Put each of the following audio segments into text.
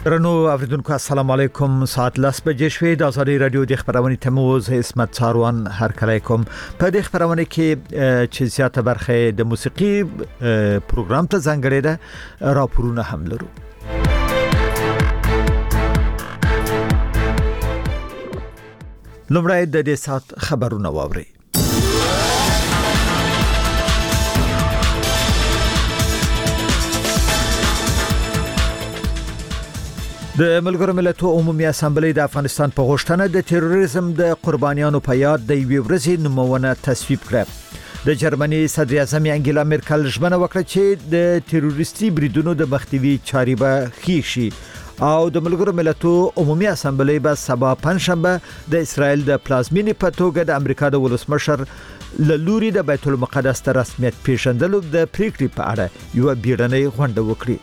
رنو اوریدونکو السلام علیکم. ساعت 10 بجې شوې د ازادي رادیو د خبرونې تموز اسمت څاروان هر کله کوم په دې خبرونه کې چې زیاته برخه د موسیقي پروګرام ته ځانګړې ده راپورونه هم لرو. لومړی د دې ساعت خبرونه واوري. د ملګرو ملتونو عمومي اسامبلې د افغانستان په غوښتنه د تروریزم د قربانیانو په یاد د یوې ورځې نومونه تصویب کړه. د جرمني صدر اعظم انګیلا مرکل ژمنه وکړه چې د تروریستي بریدونو د مخنیوي چارې به ښې شي او د ملګرو ملتونو عمومي اسامبلې به سبا پنځشنبه د اسرائیل د پلازمینې په توګه د امریکا د ولسمشر لوري د بیت المقدس ته رسمیت پیژندلو د پریکړې په اړه یو بیړنۍ غونډه وکړي.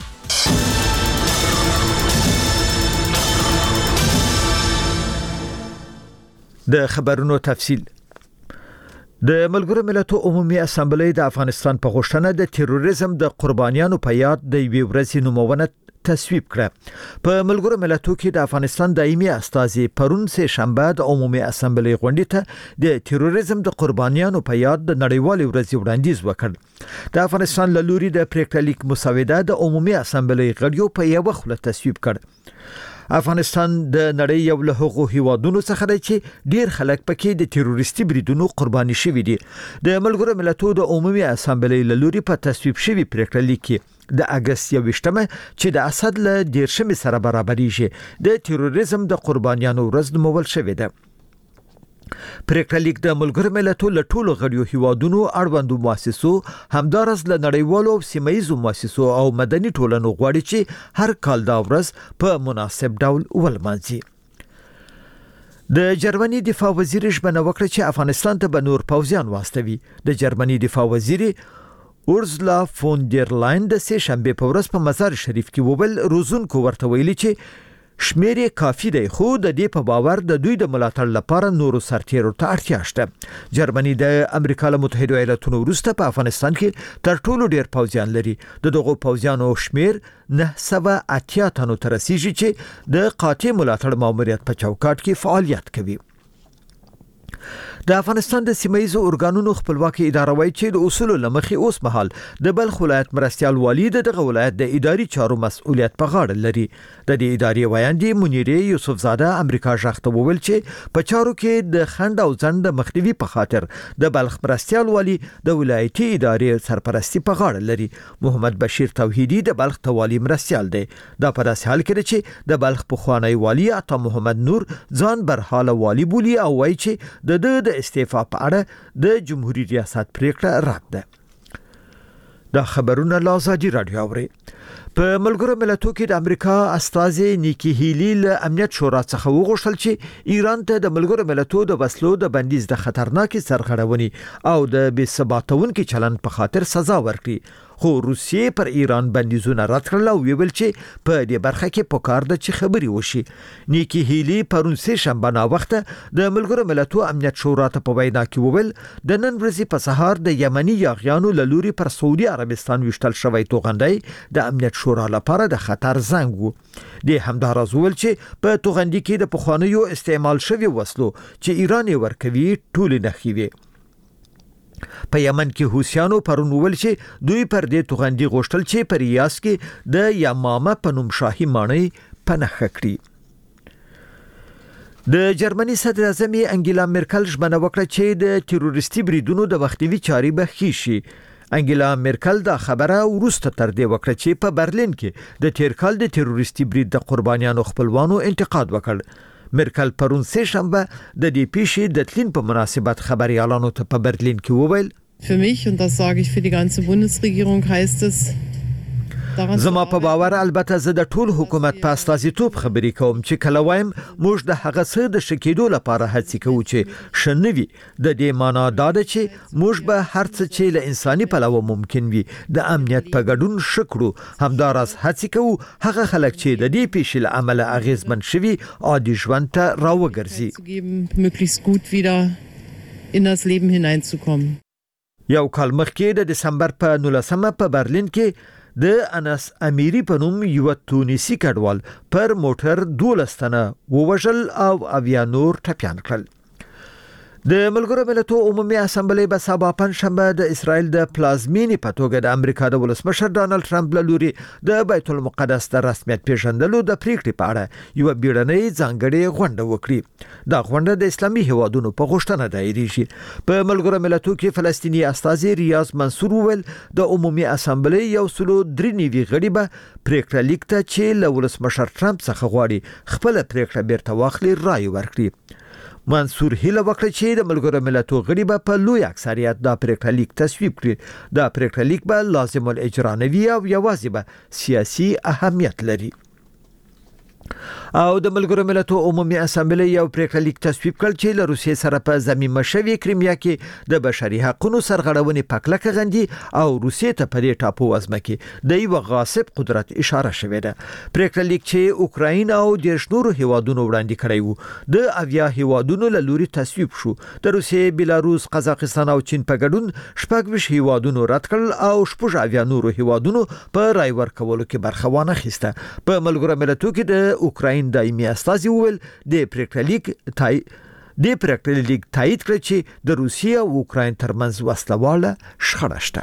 د خبرونو تفصیل. د ملګرو ملتونو عمومي اسامبلې د افغانستان په غوښتنه د تروریزم د قربانیانو په یاد د یوې ورځې نومونه تصویب کړه. په ملګرو ملتونو کې د افغانستان دایمي استازي پرون سه شنبه د عمومي اسامبلې غونډې ته د تروریزم د قربانیانو په یاد د نړیوال ورځې وړاندیز وکړ. د افغانستان لوري د پریکړه لیک مسوده د عمومي اسامبلې غړیو په یو وخت تصویب کړ. افغانستان د نړۍ یو له هغو هیوادونو څخه دی چې ډیر خلک پکې د تروریستي بریدونو قرباني شوي دي. د ملګرو ملتونو د عمومي اسامبلې لوري په تصویب شوی پریکړه لیک کې د اگست 21 چې د اسد له 10 سره برابرېږي د تروریزم د قربانیانو ورځ نومول شوې ده. پریکړه لیک د ملګرو ملتونو له ټولو غړیو هیوادونو اړوندو مؤسسو همدارس له نړیوالو سیمایي مؤسسو او مدني ټولنو غواړي چې هر کال دا ورځ په مناسب ډول ولمانځي. د جرمني دفاع وزیر ژمنه وکړه چې افغانستان ته به نور پوځیان واستوي. د جرمني دفاع وزیر اورزلا فون ډیر لاین د سه شنبه په ورځ په مزار شریف کې وویل روزونکو ورته ویلي چې شمیر کافي دی خو د دې په باور د دوی د ملاتړ لپاره نورو سرتیرو ته اړتیا شته. جرمني د امریکا له متحده ایالاتونو وروسته په افغانستان کې تر ټولو ډیر پوځیان لري. د دغو پوځیانو شمیر 980 تنو ته رسیږي چې د قاطع ملاتړ ماموریت په چوکاټ کې فعالیت کوي. د افغانستان د سیمایي اورګانونو خپلواکي اداره وایي چې د اصول لمخې اوس مهال د بلخ ولایت مرستيال والی دغه ولایت د اداري چارو مسؤلیت په غاړه لري. د دې ادارې وایاندې منیرې یوسف زاده امریکا ژغته وویل چې په چارو کې د خند او ځند مخنیوي په خاطر د بلخ مرستيال والی د ولایتي ادارې سرپرستی په غاړه لري. محمد بشیر توحیدی د بلخ توالي مرستيال دی. دا په داسې حال کې چې د بلخ پخوانی والی عطا محمد نور ځان برحاله والی بولی او وایي چې د استعفا په اړه د جمهوریت ریاست پریکړه رد ده. دا خبرونه لازادي رادیو اوري. په ملګرو ملتونو کې د امریکا استازي نیکی هیلی له امنیت شورا څخه وغوښتل چې ایران ته د ملګرو ملتونو د وسلو د بندیز د خطرناکي سرغړونې او د بې ثباتونکو چلند په خاطر سزا ورکړي. خو روسیې پر ایران بندیزونه رد کړل او ویل چې په دې برخه کې پکار ده چې خبري وشي. نیکی هیلی پرون سه شنبه نا وخت د ملګرو ملتونو امنیت شورا ته په وینا کې وویل د نن ورځې په سهار د یمني یاغیانو له لوري پر سعودي عربستان وشتل شوی توغندۍ د امنیت شورا لپاره د خطر زنګ وو. د همدارز ویل چې په توغندۍ کې د پخوانیو استعمال شوی وسلو چې ایران ورکوي ټول نه خوي. په یمن کې حوثیانو پرون ویل چې دوی پر دې توغندۍ غوښتل چې په ریاض کې د یمامه په نوم شاهي ماڼۍ پناه کړي. د جرمني صدر اعظم انګیلا مرکل ژمنه وکړه چې د تروریستي بریدونو د مخنیوي چارې به ښې شي. انګیلا مرکل دا خبره ورسته تر دې وکړه چې په برلین کې د تیر کال د تروریستي برید د قربانیانو خپلوانو انتقاد وکړ. مرکل پرون سه شنبه د دې پیښې د تلین په مناسبت خبريالانو ته په برلین کې وویل Für mich und das sage ich für die ganze Bundesregierung heißt es زما په باور البته زه د ټول حکومت په استازیتوب خبرې کوم چې کله وایم موږ د هغه څه د شکیدو لپاره هڅه کوو چې شنوي د دې معنا دا ده چې موږ به هر څه چې له انساني پلوه ممکن وي د امنیت په ګډون شکرو همدارس هڅه کوو هغه خلک چې د دې پیښې له عمله اغیزمن شوي عادي ژوند ته راوګرځي möglichst gut wieder in das Leben hineinzukommen. یو کال مخکې د دسمبر په 19 په برلین کې د انس امیری په نوم یو تونسي کډوال پر موټر 12 تنه ووژل او اویا نور ټپيان کړل. د ملګرو ملتونو عمومي اسامبلې به سبا پنځشنبه د اسرائیل د پلازمینې په توګه د امریکا د ولسمشر ډانلډ ټرمپ له لوري د بیت المقدس د رسمیت پیژندلو د پریکړې په اړه یو بیړنۍ ځانګړې غونډه وکړي. دا غونډه د اسلامي هیوادونو په غوښتنه دایریږي. په ملګرو ملتونو کې فلسطینی استازي ریاض منصور وویل د عمومي اسامبلې یو سلو درې نیوي غړي به پریکړه لیک ته چې له ولسمشر ټرمپ څخه غواړي خپل پریکړه بیرته واخلي رائے ورکړي. منصور هیله وکړه چې د ملګرو ملتونو غړي به په لوی اکثریت دا پریکړه لیک تصویب کړي. دا پریکړه لیک به لازم الاجرا نه وي او یوازې به سیاسي اهمیت لري. او د ملګرو ملتونو عمومي اسامبلې یو پریکړه لیک تصویب کړ چې له روسیې سره په ضمیمه شوی کریمیا کې د بشري حقوقو سرغړونې پکلکه غندي او روسیې ته په دې ټاپو وزمه کې د یو غاصب قدرت اشاره شوې ده. پریکړه لیک چې اوکراین او د شنورو هیوادونو وړاندې کړی وو د اویا هیوادونو له لوري تصویب شو. د روسیې، بلاروس، قزاقستان او چین په ګډون 26 هیوادونو رد کړل او 18 نورو هیوادونو په رای ورکولو کې برخه وانه خسته. په ملګرو ملتونو کې د اوکراین دایمي استازي وویل د پریکړه لیک تایید کړ چې د روسیې او اوکراین ترمنځ وسلواله شخړه شته.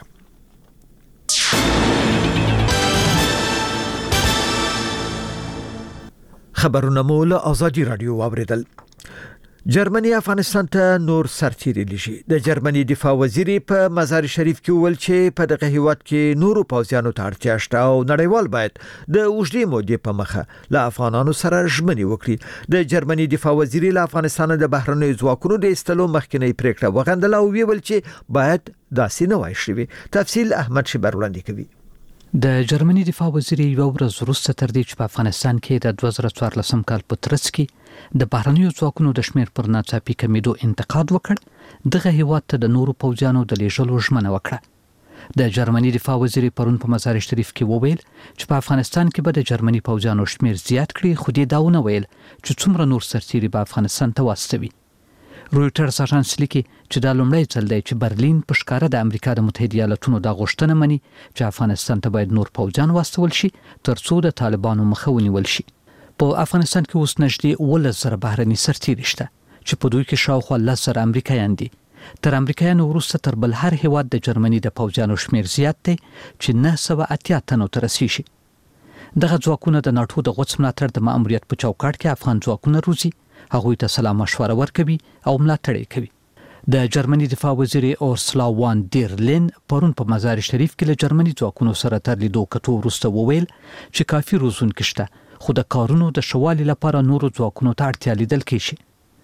خبرونه مو له آزادي رادیو واوریدل. جرمني افغانستان ته نور سرتیري لشي. د جرمني دفاع وزیر په مزار شریف کې ویل چې په دغه هیواد کې نورو پوځیانو ته اړتیا شته او نړیوال باید د اوږدې مودې په مخه له افغانانو سره ژمنې وکړي. د جرمني دفاع وزیر له افغانستان د بهرنیو ځواکونو د ایستلو مخکینی پریکړه وغندله او ویل چې باید داسې نه وای شوی. تفصیل احمد شبر وړاندې کوي. د جرمني دفاع وزیر یو ورځ وروسته تر دې چې په افغانستان کې د 2014 کال په ترڅ کې د بهرنیو ځواکونو د شمیر پر ناڅاپي کمیدو انتقاد وکړ، دغه هیواد ته د نورو پوځیانو د لیږلو ژمنه وکړه. د جرمني دفاع وزیر پرون په مزار شریف کې وویل چې په افغانستان کې به د جرمني پوځیانو شمیر زیات کړي، خو دې داونه ویل چې څومره نور سرتیري به افغانستان ته واستوي. رويټرز اژانس لیکي چې دا لومړی ځل دی چې برلین په ښکاره د امریکا د متحده ایالاتونو د غوښتنه مني چې افغانستان ته باید نور پوځیان واستول شي ترڅو د طالبانو مخه ونیول شي. په افغانستان کې اوس نږدې 11,000 بهرني سرتیري شته چې په دوی کې شاوخوا 10,000 امریکایان دي. تر امریکایانو وروسته تر بل هر هیواد د جرمني د پوځیانو شمیر زیات دی چې 980 تنو ته رسیږي. دغه ځواکونه د ناټو د غوڅ ملاتړ د ماموریت په چوکاټ کې افغان ځواکونه روزي، هغوی ته سلا مشوره ورکوي او ملاتړ کوي. د جرمني دفاع وزیر اورسلا وان دیر لین پرون په مزار شریف کې له جرمني ځواکونو سره تر لیدو کتو وروسته وویل چې کافي روزونکي شته، خو د کارونو د شوالي لپاره نورو ځواکونو ته اړتیا لیدل کیږي.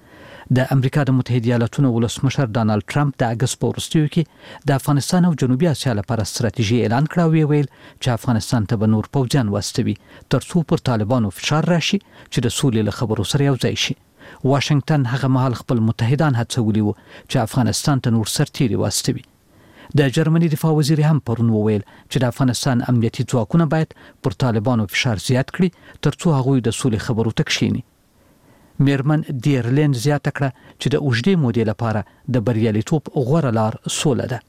د امریکا د متحده ایالاتونو ولسمشر ډانلډ ټرمپ د اگست په وروستیو کې د افغانستان او جنوبي اسیا لپاره ستراتیژي اعلان کړه او ویل چې افغانستان ته به نور پوځیان واستوي ترڅو پر طالبانو فشار راشي چې د سولې له خبرو سره یو ځای شي. واشنگټن هغه مهال خپل متحدان هڅولي وو چې افغانستان ته نور سرتیري واستوي. د جرمني دفاع وزیر هم پرون وویل چې د افغانستان امنیتي ځواکونه باید پر طالبانو فشار زیات کړي ترڅو هغوی د سولې خبرو ته کښیني. میرمن دیرلین زیاته کړه چې د اوږدې مودې لپاره د بریالیتوب غوره لار سوله ده.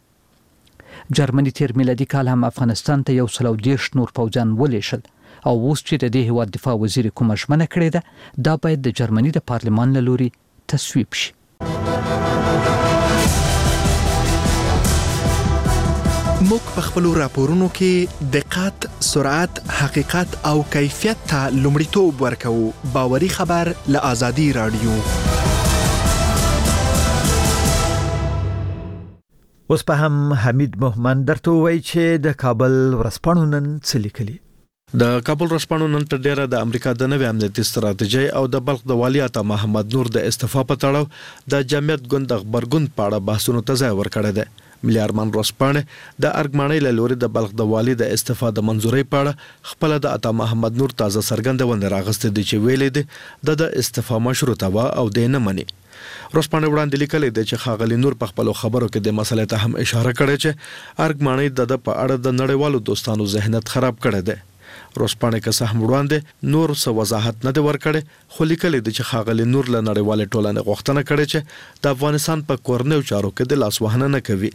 جرمني تیر میلادي کال هم افغانستان ته 130 نور پوځیان ولېږل او اوس چې د دې هیواد دفاع وزیر کومه ژمنه کړې ده دا باید د جرمني د پارلمان له لوري تصویب شي. موږ په خپلو راپورونو کې دقت، سرعت، حقیقت او کیفیت ته لومړیتوب ورکوو. باوري خبر له آزادي رادیو. اوس په هم حمید محمد درته وایي چې د کابل ورځپاڼو نن څه لیکلي. د کابل ورځپاڼو نن تر ډیره د امریکا د نوې امنیتي ستراتیژۍ او د بلخ د والي عطا محمد نور د استعفا په تړاو د جمعیت ګوند د خبرګون په اړه بحثونو ته ځای ورکړی دی. ملي ارمان ورځپاڼه د ارګمانۍ له لوري د بلخ د والي د استعفا د منځورۍ په اړه خپل د عطا محمد نور تازه څرګندونه راغستې دي چې ویلې دي د استعفا مشروطه و او د نه مني. ورځپاڼه وړاندې لیکلي دي چې ښاغلي نور په خپل خبرو کې د مسلې ته هم اشاره کړې چې ارګمانۍ د په اړه د نړیوالو دوستانو ذهنیت خراب کړی دی. ورځپاڼه کې سهم وړاندې نور څه وضاحت نه دی ورکړی، خو لیکلي دي چې ښاغلي نور له نړیوالې ټولنې غوښتنه کړې چې د افغانستان په کورنیو چارو کې د لاس وهنه نه کوي.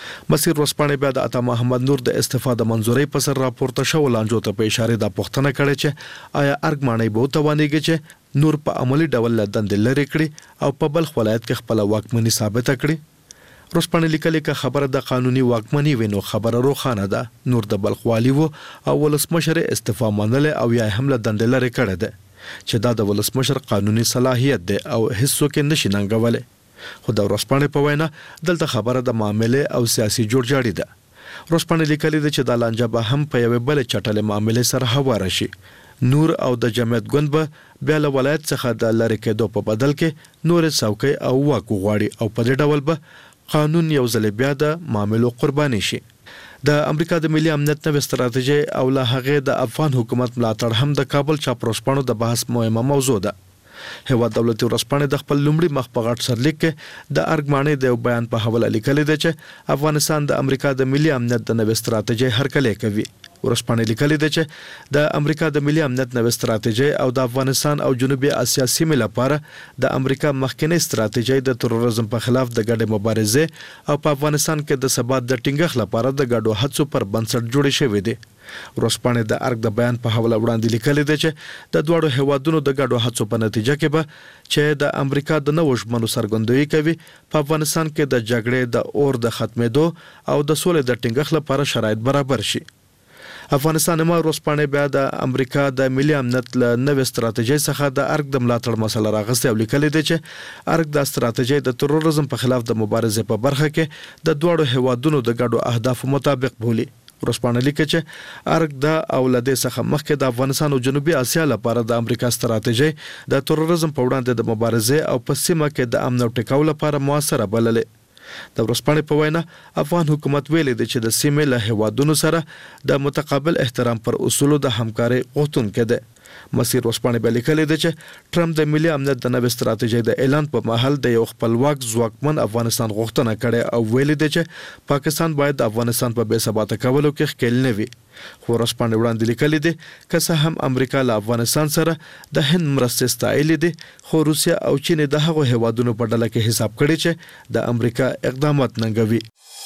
مسیر ورځپاڼې بیا د عطا محمد نور د استفاده منزوري په سر راپورته شو لانجو ته په اشاره د پښتنه کړي چې آیا ارګ معنی به توانېږي چې نور په عملی ډول لدند لري کړي او په بلخ ولایت کې خپل واکمني ثابت کړي. ورځپاڼې لیکلي که خبره د قانوني واکمني وینو خبره روخانه ده. نور د بلخ والی وو او ولسمشر استعفا منله او یا هم لدند لري کړي ده چې دا د ولسمشر قانوني صلاحیت ده او هیڅوک نشي ننګولای. خو د ورځپاڼې په وینا دلته خبره د معاملې او سیاسي جوړجاړي ده. ورځپاڼې لیکلي ده چې د لانجه به هم په یوې بل چټلې معاملې سره هواره شي. نور او د جمعیت ګوند به بیا له ولایت څخه د لری کېدو په بدل کې نور څوکۍ او واک غواړي او په دې ډول به قانون یو ځل بیا د معاملو قرباني شي. د امریکا د ملي امنیت نوې ستراتیژي او له هغې د افغان حکومت ملاتړ هم د کابل چاپروسپانو د بحث مهمه موضوع ده. هیواد دولتي ورځپاڼې د خپل لومړي مخ په غټ سرلیک کې د ارګ معنی د بیان په حواله لیکلي ده چې افغانستان د امریکا د ملي امنیت د نوې ستراتیژي هرکلی کوي. ورځپاڼې لیکلي ده چې د امریکا د ملي امنیت نوې ستراتیژي او د افغانستان او جنوبي اسیا سیمې لپاره د امریکا مخکنی ستراتیژي د تروریزم په خلاف د ګډې مبارزې او په افغانستان کې د ثبات د ټینګښت لپاره د ګډو هڅو پر بنسټ جوړې شوې دي. ورځپاڼې د ارګ د بیان په حواله وړاندې لیکلي ده چې د دوړو هیوادونو د ګډو هڅو په نتیجه کې به چې د امریکا د نوو ژمنو څرګندوي کوي په افغانستان کې د جګړې د اور د ختمېدو او د سولې د ټینګښت لپاره شرایط برابر شي. افغانستان ما ورځپاڼې بیا د امریکا د ملي امنیت له نوې ستراتیژۍ څخه د ارګ د ملاتړ مسله راغستې او لیکلي ده چې ارګ د ستراتیژۍ د تروریزم په خلاف د مبارزې په برخه کې د دوړو هیوادونو د ګډو اهدافو مطابق بولي. ورځپاڼې لیکي چې ارګ د اولادې څخه مخکې د افغانستان او جنوبي اسیا لپاره د امریکا ستراتیژي د تروریزم په وړاندې د مبارزې او په سیمه کې د امن او ټکاو لپاره موثره بللې. د ورځپاڼې په وینا افغان حکومت ویلي دی چې د سیمې له هیوادونو سره د متقابل احترام پر اصولو د همکارۍ غوښتونکی دی. مسیر ورځپاڼې بیا لیکلي ده چې ټرمپ د ملي امنیت د نوې ستراتیژۍ د اعلان په مهال د یو خپلواک ځواکمن افغانستان غوښتنه کړې او ویلي ده چې پاکستان باید د افغانستان په بې ثباته کولو کې ښکېل نه وي. خو ورځپاڼې وړاندې لیکلي دي که څه هم امریکا له افغانستان سره د هند مرستې ستایلې دي خو روسیا او چین د هغو هیوادونو په ډله کې حساب کړي چې د امریکا اقدامات ننګوي.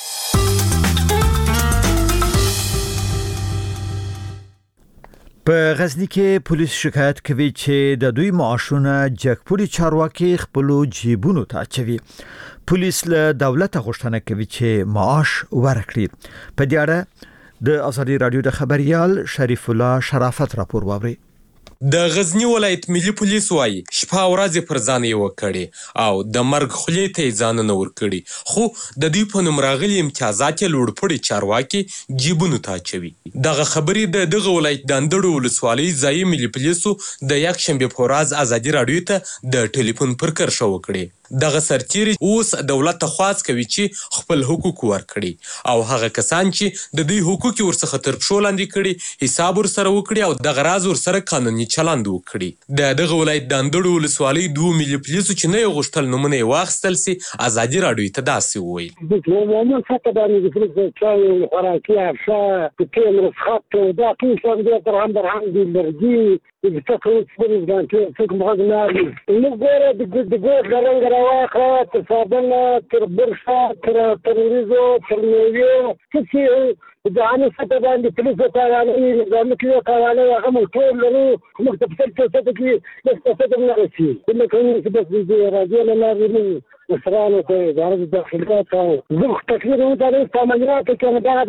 په غزنی کې پولیس شکایت کوي چې د دوی معاشونه جګپوري چارواکي خپل جیبونو ته اچوي. پولیس له دولت غوښتنه کوي چې معاش ورکړي. په دې اړه د ازادي رادیو د خبريال شریف الله شرافت راپور واوري. د غزنی ولایت ملي پولیس وایي شپه ورځ پر ځان یې وکړي او د مرګ خولې ته ځان نه ور کړي خو د دوی په نوم راغلي امتیازات لوړ پړي چارواکي جیبونو ته اچوي. دغه خبرې دغه ولایت د اندړو ولسوالۍ ځایي ملي پولیسو د یکشنبه په ورځ ازادي رادیو ته د ټلیفون پر کرښه وکړي. دغه سرتیری اوس دولت ته خواست کوي چې خپل حقوق ورکړي او هغه کسان چې د دوی حقوق ورڅخه تر پښو لاندې کړي حساب ورسره وکړي او دغه راز ورسره قانوني چلند وکړي. دغه ولایت د اندړو ولسوالۍ دوه ملي پولیسو چې نه یې غوښتل نومونه یې واخیستل سي ازادي رادیو ته داسې وویل. معمول حتی باندې د فلوس چای خوراکي افشا په مسخط دا ټول څنګه در هم دي لرګي بتاخذ فلوس بانكيه فيكم غاز مالي المقدرة دقوق درنجة رواقة تصابنا تربرشة تروريزو ترميويو كثير إذا أنا ستبان بفلوس وطالعني إذا مكيو طالعني أغمل طول لنو مكتب سلطة ستكي لستة نغسي كنا كنا بس بزي راجينا ناريني مصرانو كوي دارد الداخلات ضخ تكلير وطالعين عمليات كان بعد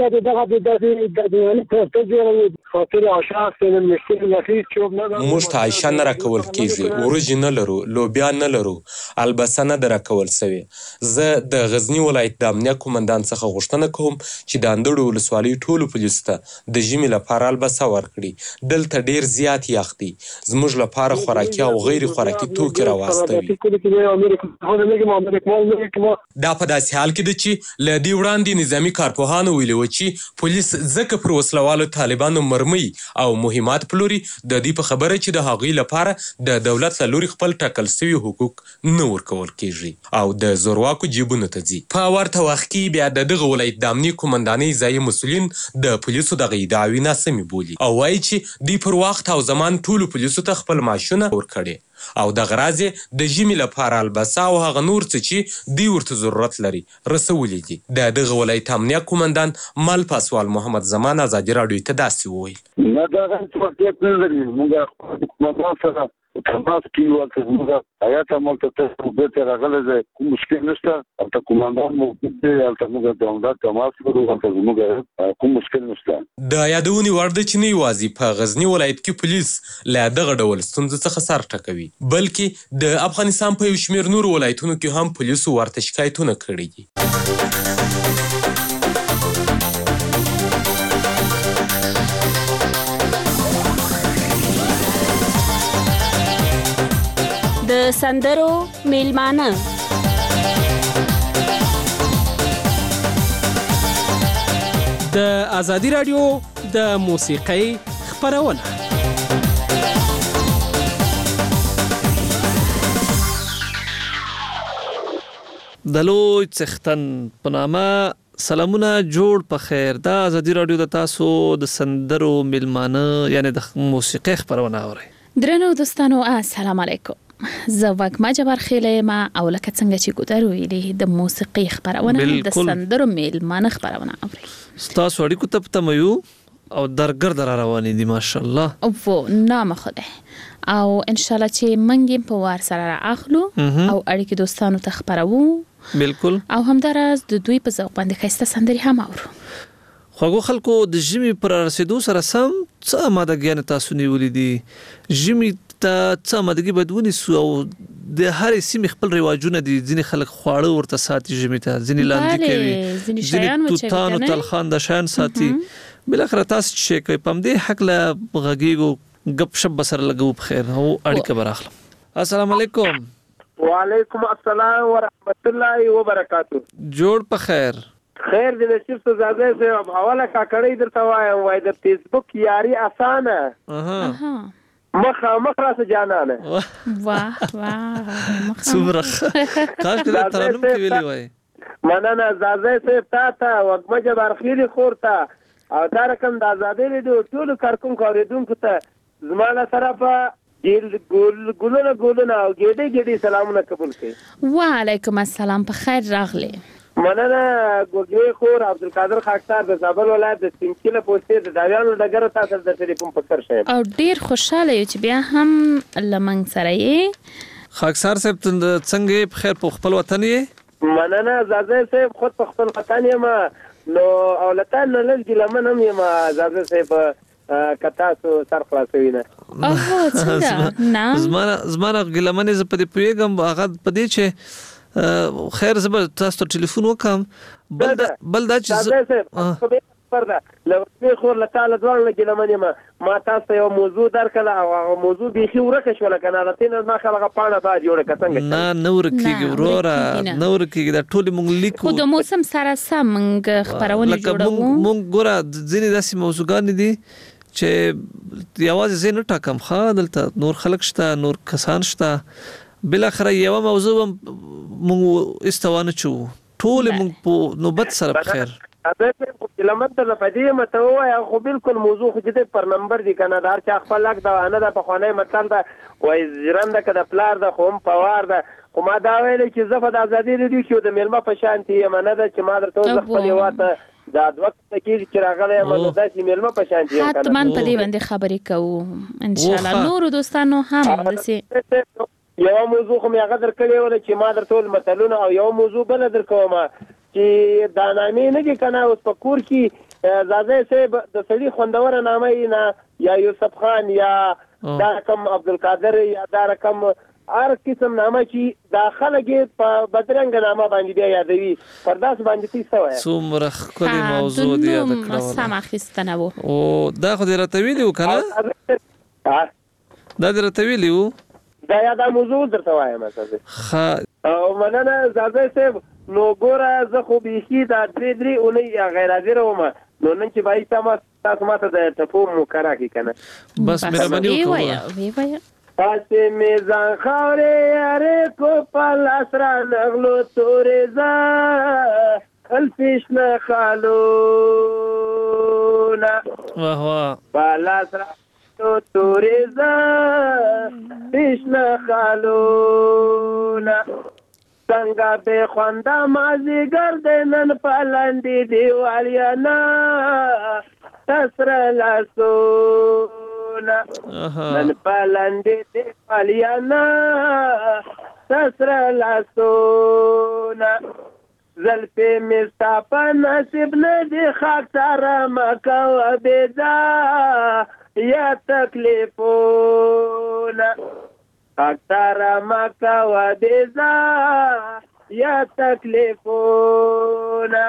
يعني تجربة خاطر عشاق من المشكلة اللي فيه شوف موږ ته عایشه نه راکول کیږي ورجې نه لرو لوبیا نه لرو البسه نه راکول سوي. زه د غزنی ولایت د امنیه قومندان څخه غوښتنه کوم چې د اندړو ولسوالۍ ټولو پولیسو ته د ژمي لپاره البسه ورکړي. دلته ډیر زیات یخ دی. زموږ لپاره خوراکي او غیر خوراکي توکي راواستوي. دا په داسې حال کې ده چې له دې وړاندې نظامي کارپوهانو ویلي وو چې پولیس ځکه پر وسلوالو طالبانو مرمۍ او مهمات پلوري د دې په خبره چې د هغوی لپاره د دولت له لوري خپل ټاکل سوي حقوق نه ورکول کیږي او د زورواکو جیبونو ته ځي. په ورته وخت کې بیا د دغه ولایت د امنیې قومندانۍ ځایي ځایي مسؤلین د پولیسو دغه ادعاوې ناسمې بولي او وایي چې دوی پر وخت او زمان ټولو پولیسو ته خپل معاشونه ورکړي او دغه راز د ژمي لپاره البسه او هغه نور څه چې دوی ورته ضرورت لري رسولي دي. د دغه ولایت امنیه قومندان مل پاسوال محمد زمان ازادي راډیو ته داسې وویل. نه دا څه نه لري موږ قومندان سره تماس کې ورته موږ آیات عمل ته به راغله ده کوم مشکل نشته او ته قومندان مو دې البته موږ د عمده تماس کوو ورته موږ کوم مشکل نشته. د یادونې وړ ده چې نه یوازې په غزني ولایت کې پولیس له دغه ډول ستونزو څخه سر ټکوي بلکې د افغانستان په یو شمېر نورو ولایتونو کې هم پولیسو ورته شکایتونه کړي دي. د سندرو میلمانه د ازادي راډیو د موسیقۍ خپرونه. د لوی څښتن په نامه سلامونه جوړ په خیر. د ازادي راډیو د تاسو د سندرو میلمانه یعنی د موسیقۍ خپرونه اورئ. درنو دوستانو السلام علیکم. زه وګما جبر خیله ما او لکه څنګه چې ګودر ویلې د موسیقي خبرونه د سندرو میلمانه خبرونه اوري. تاسو اړیکو ته تمایو او درګرد را روانې دي ماشاءالله او نام خوده او ان شاء الله چې منګم په وار سره اخلو او اړیکې دوستانو ته خبرو. بالکل. او همدارس د دوی په ذوق باندې خسته سندري هم اورو. خوږو خلکو د ژمي پر رسیدو سره سم څه مادګیان تاسو نیولې دي. ژمي ته څه مادګي بدونی سو او د هر سیمې خپل رواجونه دي. ځینې خلک خواړه ورته ساتي ژمي ته، ځینې لاندې کوي، ځینې توتان او تلخان د شان ساتي. بلاخره تاسو چې کوي پم دې حق له غږیږو غپ شپ بسر لګو بخیر او اړیکه براخلم. السلام علیکم. وعلیکم السلام ورحمت الله وبرکاتہ. جوړ په خیر. خیر دې نصیب څه زاده سه حواله کا کړی درته وای د فیسبوک یاري اسانه. مخ راس جانانه. واه څومره کاش دې ترنم کې ویلی وای. مننه زاده سه تا وګمه جبر خیلی خورتا او دا رقم د آزادۍ له ټول کارکون کوریدونکو ته زماله سره په ګلونه او ګډي سلامونه قبول کړئ. وعلیکم السلام په خیر راغلی. مننه ګوګوي خور عبدالقادر خاکسار د زابل ولایت د سینکله پوسټ د داویانو ډګر تاسو د ټلیفون په سر شئ او ډیر خوشاله یو چې بیا هم لمنګ سره یې. خاکسار صاحب څنګه په خیر په خپل وطن یې؟ مننه زاده صاحب خود په خپل وطن یم نو اولتان نه لږ لمن هم یم زاده صاحب کتا سر خلاصوي نه. اوه څنګه نه زما ګلمنې ز په دې پیغام هغه په دې چې خیر زبر تاسو ټلیفون وکم بل دا چې پرده لو خور لتاله ځوان لګی لمنه ما تاسو یو موضوع درکړه او موضوع بيخي ورکه شو لکه نه لته ما خلغه پانه با جوړه کڅنګ نه نور کیږي ورورا نور کیږي دا ټول مونږ لیکو خو د موسم سره سم مونږ خبرونه جوړو. مونږ ګوره ځینې داسې موضوعګان دي چې یوازې زه نه ټاکم ښه دلته نور خلک شته نور کسان شته بالاخره یو موضوع مونږ استوانه چو ټول مونږ په نوبت سره بخیر. لمن ته لپاره مته وای خو بالکل موضوع خو دې پر نمبر دی کنه دار چې خپل لاک دا نه د بخونه متل دا وای زرنده کده پلار د خوم پوار دا خو ما دا ویل چې زفه د ازادي لري چې د میلمه په شانتي منه دا چې ما درته خپل واته دا د وخت کې چې راغلی منه دا چې میلمه په شانتي کنه حتما په دې باندې خبرې کوو ان شاء الله. نور دوستانو هم دسي یو موضوع خو مې هغه درکړی و چې ما درته متلونه او یو موضوع بل درکوم چې دا نامې نه دي کنه اوس په کور کې زاده صاحب د سړي خوندور نامې نه یا یوسف خان یا دا رقم عبدالقادر یا دا رقم هر قسم نامه چې داخله کې په بدرنګ نامه باندې بیا یادوي پرداس باندې څه وایي څومره ښکلې موضوع دی یاد کړو سم اخیستنه وو او دا خو دې راته ویلي وو کنه دا دې راته ویلي وو دا یاده موضوع درته وایم مثلا او مننه زاده صاحب نو ګوره زه خو بيخي دا درې اونۍ غیر حاضر وم نو نن چې بای تاسو ماته د ټپو مکرا کی کنه بس مهرباني وکړه پاسه میزان خاورې یاره کو پل اسرا نغلو تورې ز الفشنا خالونا واه واه بالا سره توریزا فشنا خالونا څنګه به خواندا مازی ګردنن پلاندې دیوالیانا تسر لاسونا نن پلاندې دیوالیانا تسر لاسونا زلفی مستاپا نصیب ندی خاک سارا مکا و بیدا یا تکلیفونا خاک سارا مکا و بیدا یا تکلیفونا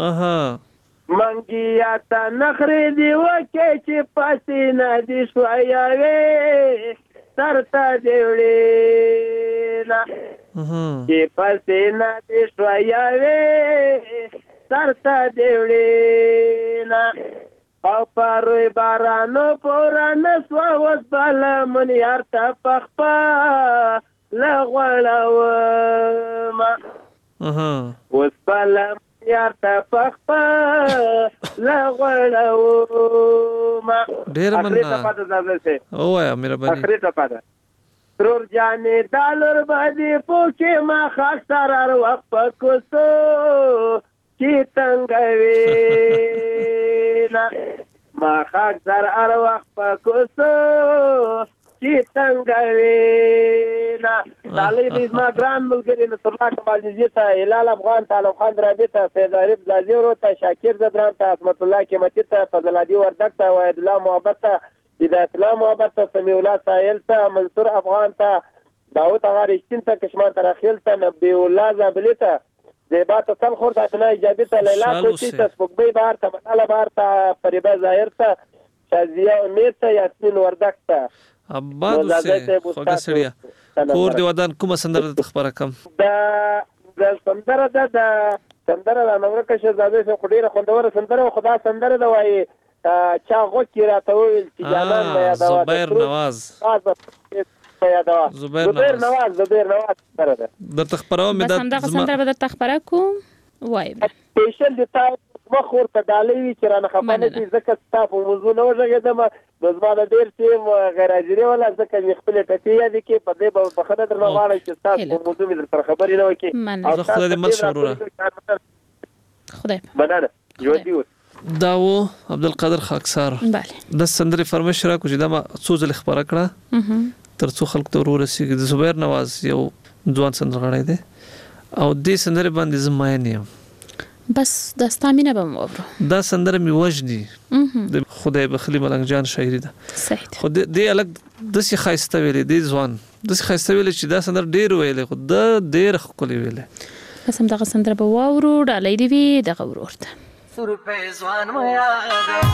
منگی یا تا نخری دی وکی چی پاسی ندی شویاوی سرتا دیولینا چی پاسی ندی شویاوی سرتا دیولینا او پاروی بارانو پوران سوا وز بالا من یارتا پخپا لغولاوما وز بالا من یارتا پخپا لغولاوما ډیر مننه اوه مهرباني اخري ته پاده ترور جانې دالر باندې پوکې ما خاص سرار وقت کوسو چې څنګه وینا ما خاص سرار وقت کوسو چې څنګه وینا دالې دې ما ګران ملګری نصر الله کمال ته هلال افغان طالب خان رابطه سید عارف زازیو ته شاکر زدران ته عظمت الله قیمتي ته فضل علی وردک ته وحید الله محبت ته هدایت الله محبت ته سمیع الله سائل ته منصور افغان ته داود غارشتین ته کشمار ترخیل ته نبی الله زابلی ته زیبا ته سم خور ته اتنا ایجابی ته لیلا کوچی ته سپوږمۍ بهار ته مطاله بهار ته فریبه ظاهر ته شازیه امید ته یاسمین وردک ته اباد اوسه خوږه سړیا کور دی ودان کومه سندره د خبره کم د سندره د سندره د نورکه شهزاده څخه ډیره خوندوره سندره خدا سندره د وای چا غوکی راته ویل چې جانان مې یادوا زبیر نواز زبیر نواز سره ده د تخبرو مې د سندره به د تخبره کوم وای سپیشل د تاسو مخور ته دالوي چې رانه خپانه دي ځکه تاسو موضوع نه وژغېدم د زما ډیر ټیم غیر حاضرې ولا ځکه خپل ټکی یادي کې په دې په خبره درنه غواړم چې تاسو موضوع مې در خبرې نه وکي او خدای دې مشوره خدای مننه ژوندي داو عبدالقادر خاکسار بله د سندرې فرمایش را کو چې دا ما څو ځله خبره کړه تر څو خلک ته ورسیږي د زبیر نواز یو ځوان سندرغاړی دی او دې سندرې باندې زماین یم بس د ستامینه به مورو دا سندره می وجدي د خدای بخلی ملنګ جان شاعری ده صحیح خو دې الګ د سی خایسته ویلې دې ځوان د سی خایسته ویلې چې دا سندر ډیر ویلې خو د ډیر خولي ویلې قسم دغه سندره به واورو ډالې دی وی دغه ورورته سر په ځوان مې یاد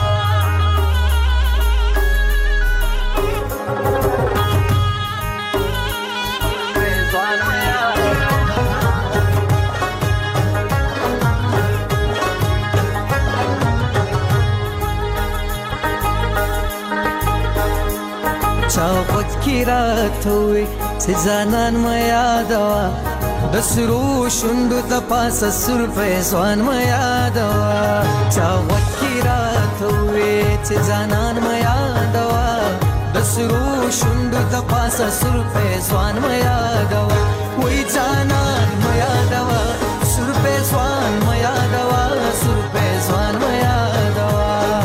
چاوت کی راتوي سزانان ما یادوا د سرو شوندو د پاسه سر په ځوان ما یادوا چاوت کی راتوي سزانان ما یادوا د سرو شوندو د پاسه سر په ځوان ما یادوا وای ځانان ما یادوا سر په ځوان ما یادوا سر په ځوان ما یادوا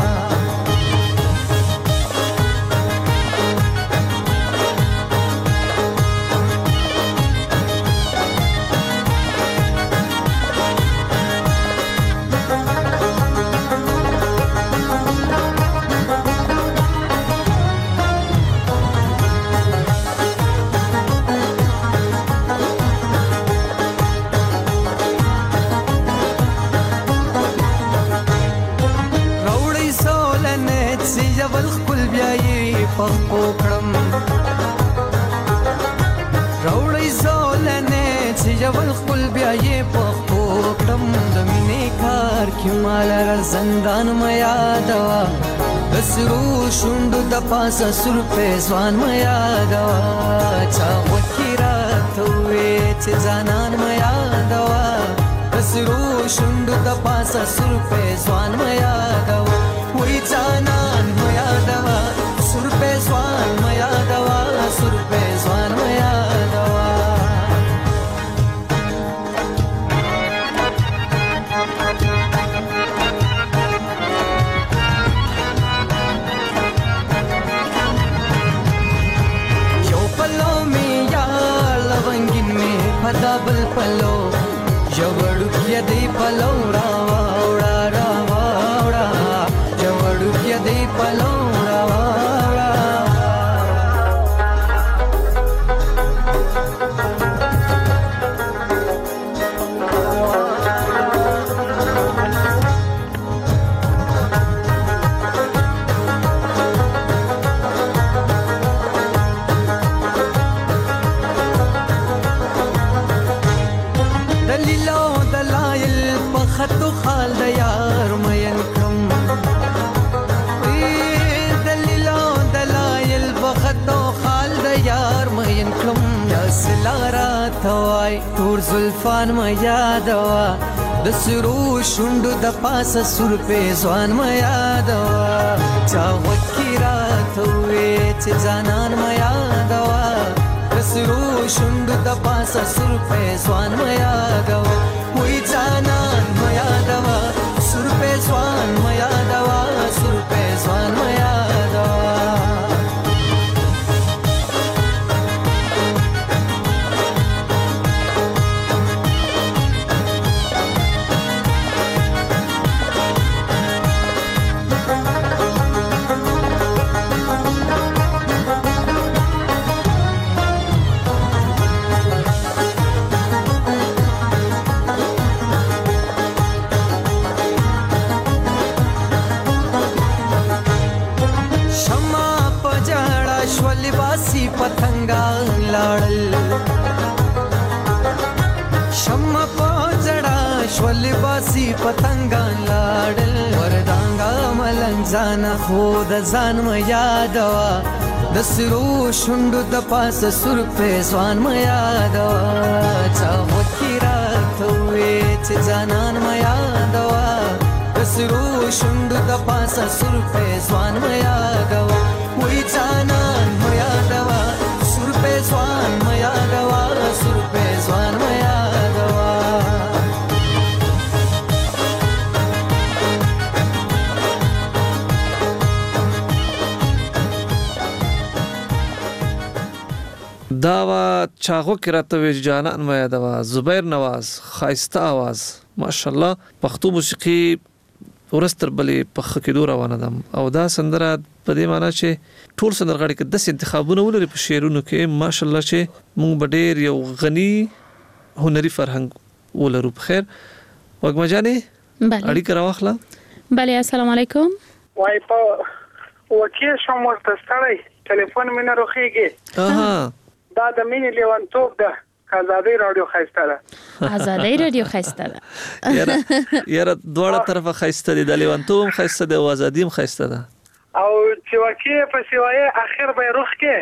پخپوکړم راوړی زولنه چې جبل خپل بیا یې پخپوکړم د مینې کار کې مال زندان مې یادوا د سرو شوندو د پاسه سر په ځوان مې یادوا چا وکړه ته چې ځانان مې یادوا د سرو شوندو د پاسه سر په ځوان میا دوا وای جانان میا دوا سر په ځوان میا دوا سر په ځوان میا دوا یو پلو می یا لونګین می پدابل پلو جوړو کې دی پلو را وړا را وړا جوړو کې دی پلو را وړا خطو خال د یار مین کم دلیلو دلایل بخطو خال د یار مین کم یا سلارا توای تور زلفان ما یادوا د سرو شوندو د پاسه سر په ځوان ما یادوا چا وکیرا توې چې جانان ما یادوا د سرو شوندو د پاسه سر په ځوان ما یادوا وای جانان میا دوا سر په ځوان میا دوا سر په ځوان میا دوا پتنګا لاړل شمع پوجړا شول باسي پتنګا لاړل وردانګا ملنځان خود ځان م یادوا د سرو شوندو د پاسه سر په ځوان م یادوا چا وکیرا توې چې جانان م یادوا د سرو شوندو د پاسه سر په ځوان م یادوا وای جانان م یادوا سر په ځوان م یادوا سر په ځوان م یادوا داوا چاغو کې راته وی جانان ما یادوا زبیر نواز خایسته आवाज ماشاءالله پښتو موسیقي ورستر بلې په خکېدو روانه ده او دا سندره په دې معنی چې ټول سندرغاړي کې 10 انتخابونه ولري په شعرونو کې ماشاءالله چې مونږ ډېر یو غني هنري فرهنګ ولرو په خیر وګما جانې اړیکه راوخله بله السلام علیکم وای په وکیل شم ورته ستړی ټلیفون مې نه روخیږي دا د مینې لیوانتوب ده آزادۍ رادیو خیسته ده آزادۍ رادیو خیسته ده یاره دواړه طرفه خیسته دي د لیوانتوب هم خیسته ده او ازادي هم خیسته ده او چې وکیل په سیوایه اخر به روخ کې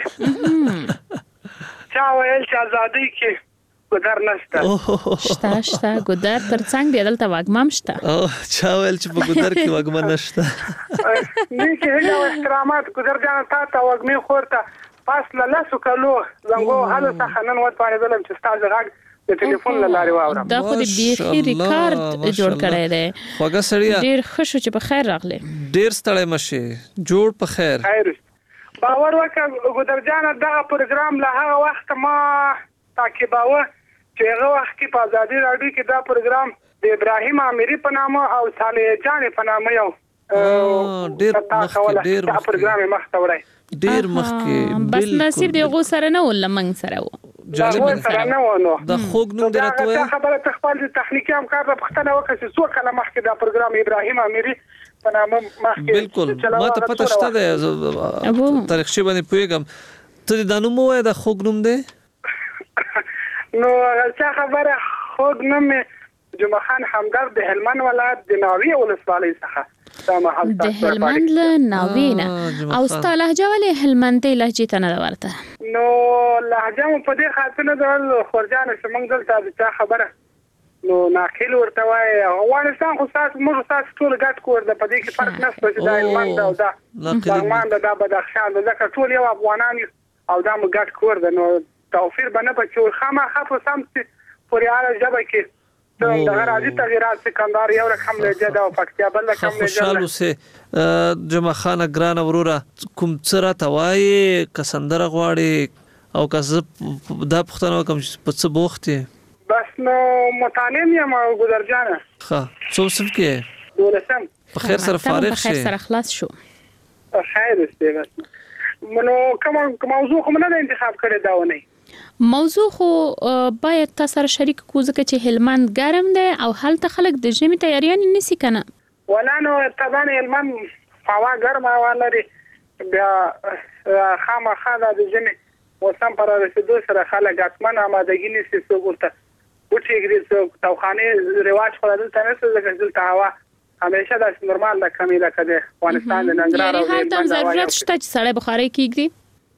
چا ویل چې آزادۍ کې ګودر نشته شته ګودر ترڅنګ دی دلته واګمام شته چا ویل چې په ګودر کې واګم نشته نه کې هغه احترامات ګودر جان تا واګمې خورته پاس لاسو کلو زنګو حاله څخه نن وته باندې چې ستاسو غږ د ټلیفون لاري واورم دا خو دې بیخي ریکارډ جوړ کړی دی خوګه سړیا ډیر خوشو چې په خیر راغله ډیر ستړی مشه جوړ په خیر باور وکړه ګودر جان دغه پروګرام له هغه وخت ما تعقیباوه چې هغه وخت کې په آزادۍ رادیو کې دا پروګرام د ابراهیم اميري په نامه او صالح جان په نامه یو ډیر پروګرام مخته وړي ډیر مخکې بس نصیب دی غو سره نه ول منګ سره و جالب سره نه ونه د خوګ نوم درته وای خبره تخپل د تخنیکی همکار د پښتنه وکړي څو کله مخکې دا پروګرام ابراهیم اميري په نامه مخکې بالکل ما ته پته شته ده تاریخي باندې پوهیږم ته د نوم وای د خوګ نوم دی نو څه خبره خوګ نوم جمعه خان همدرد د هلمند ولایت د ناوی ولسوالۍ څخه د هلمند له ناوینه او ستا لهجه ولې هلمندي لهجې ته نه ورته نو لهجه مو په دې خاطر نه ده خورجان چې موږ دلته د چا خبره نو ناقل ورته وای افغانستان خو تاسو موږ تاسو ټول ګډ کور د پدې کې فرق نشته چې دا هلمند او دا هلمند دا بدخشان دا ټول یو افغانان او دا موږ ګډ کور ده. نو توفیر بنه پچو خامخا په سم پورې اړه ژبه کې د راځي تغیرات سکندر یو رقم لهجه دا او پکتیا بل رقم لهجه. خوشاله سه جمع خان ګران وروره کوم څه توای کسندره غواړي او که دا پښتنه کوم په څه بوختي بس نو متعلم یم ګذر جانه. ښه څو صف کې ورسم په خیر سره فارغ شي خیر سره خلاص شو خیر است بس. منو کوم موضوع کوم نه انتخاب کړی دا ونه موضوع خو باید تاسو سره شریک کو ځکه چې هلمند ګرم دی او هلته خلک د ژمي تیاریان نسی کنه ولا نو طبعا هلمند هوا ګرمه ولري بیا خامخا د ژمي موسم پر رسیدو سره خلک اتمنه آمادګی نسی څوګورته وټیګری څو توخانه رواج خلل تنه څه دلته هوا همیشه د نورمال د کمی ده کده افغانستان د ننګرهار او هلته ضرورت شته چې سړی بخاري کیږي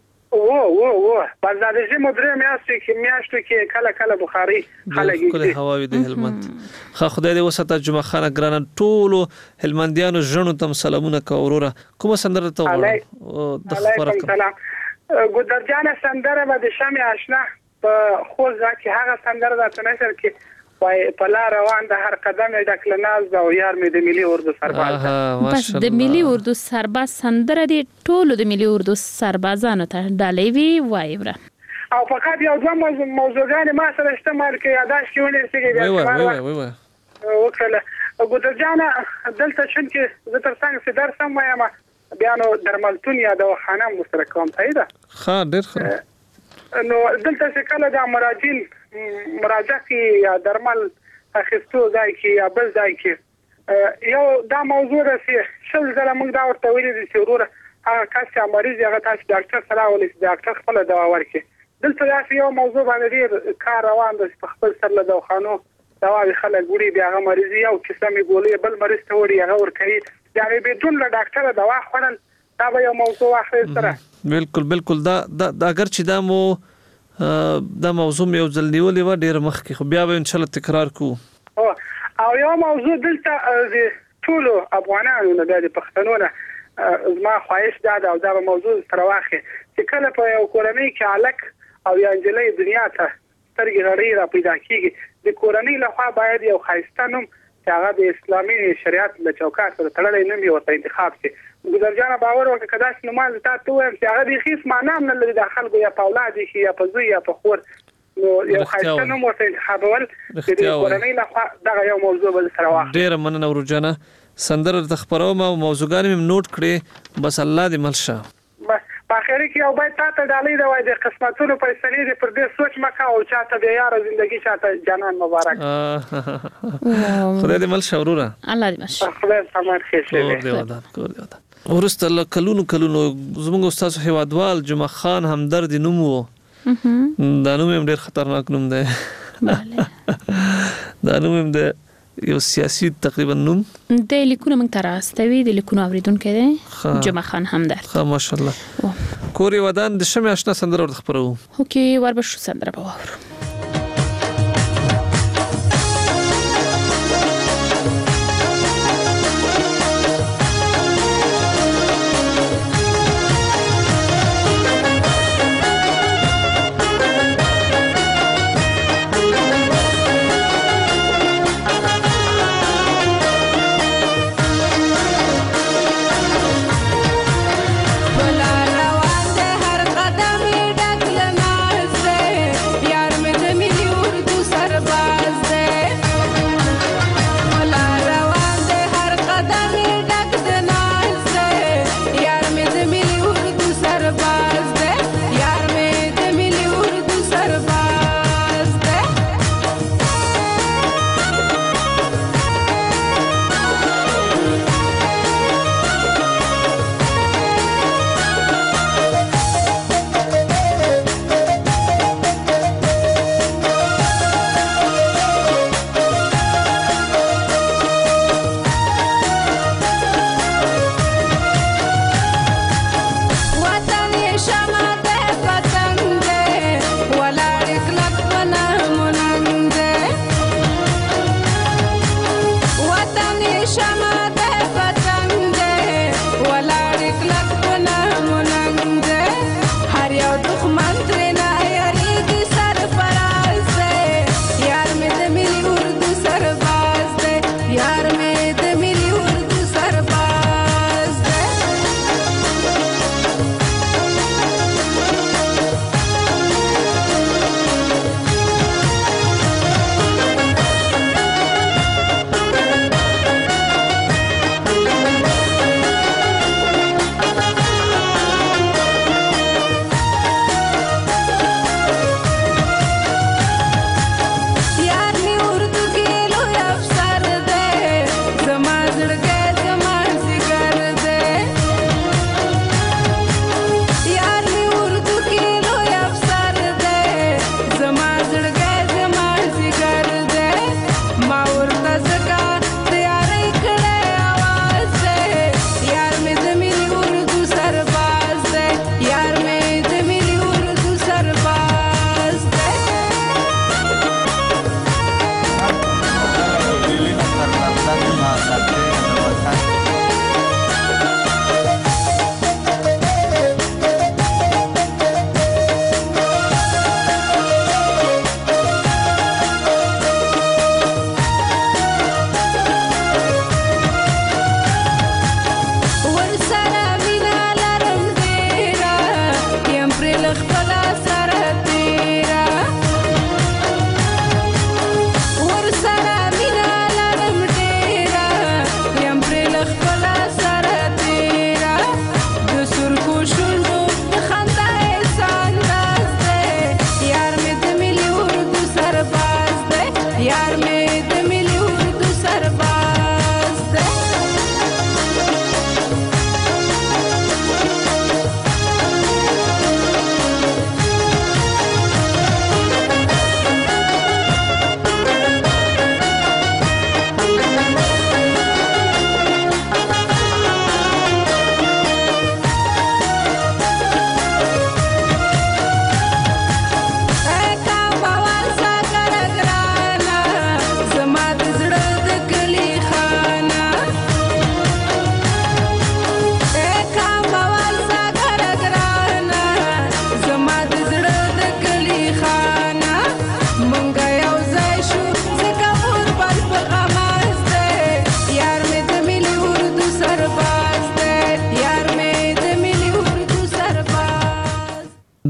و بعد د ژمي درې میاشتې کې کله بخاري خلګي کله هواوی د هلمند. خو خدای دې وساته جمعه خان ګران ټول هلمندیانو ژوند تم سلامونه کو وروره کوم سندره ته وړو د علیکم سلام ګودر جان سندره به د شمع آشنا په خوځه کې هغه سندره د تنشر کې وای په لار روان د هر قدم ډکل ناز او یار مې د ملي اردو سرباز بس د ملي اردو سرباز سندره دی ټول د ملي اردو سربازانو ته ډالې وی وایبره او فقط یو دوه موضوعګان ما سره استعمال کې یاداش کې ونی سګي وای وکړه ګودر جان دلته شون کې زه تر څنګه چې درس هم وایم بیا نو درملتون یا د خانه مشترکوم تایدا ښه ډېر ښه نو دلته چې کله د مراجعین مراجعه کې یا درمل اخیستو ځای کې یا بل ځای کې یو دا موضوع راځي چې زله موږ دا ورته ویل دي چې وروره هغه کس چې مریض هغه تاسو ډاکټر سره ولې ډاکټر خپل دوا ورکړي. دلته دا یو موضوع باندې ډیر کار روان دی په خپل سر له دواخانو دوا خلک ګوري بیا هغه مریض یو قسمه ګولې بل مریض ته وړي هغه ورکړي یعنی بدون له ډاکټر دوا خورل دا به یو موضوع اخر سره بالکل دا اگر چې دا مو دا موضوع یو ځل نیولې و ډیر مخکې خو بیا به ان شاء الله تکرار کوو او یو موضوع دلته د ټول افغانانو نه د پښتنو نه زما خواهش دا او دا موضوع تر واخه چې کله په یو کورنۍ کې الک او یا انجلۍ دنیا ته سترګې غړي را پیدا کیږي د کورنۍ لخوا باید یو خاصه نوم چې هغه د اسلامي شریعت له چوکاټ سره تړلې نوم یو انتخاب شي. ګذر جان باور وکړه کدا چې نماز تاسو وایم چې هغه د خیس معنا نه لري د خلکو یا په اولاد شي یا په زوی یا په خور نو یو خاصه نوم ورته انتخابول د کورنۍ لخوا دا یو موضوع بل سره واخ. ډیر مننه ورجانه سندره د خبرو ما موضوعګان مې نوٹ کړې بس الله دې ملشه په اخر کې یو باید تاسو ډالۍ دا وای د قسمتونو فیصله دې پر دې سوچ مکه او چاته بیا یار ژوندۍ چاته جانان مبارک خدای دې مل شوروره الله دې مشه خدای سامان خیر کور دی ورسته کلونو زموږ استاد هوادوال جمعه خان همدرد نوم وو دا نوم هم ډیر خطرناک نوم دی دا نوم هم د یو سیاسي تقریبا نوم د لیکونو موږ ته راستوي د لیکونو اوریدونکو دی جمعه خان همدرد ها ماشاءالله کوري ودان د شمع آشنا سندره ورته خبرو هوکي وربشو سندره به واورو یار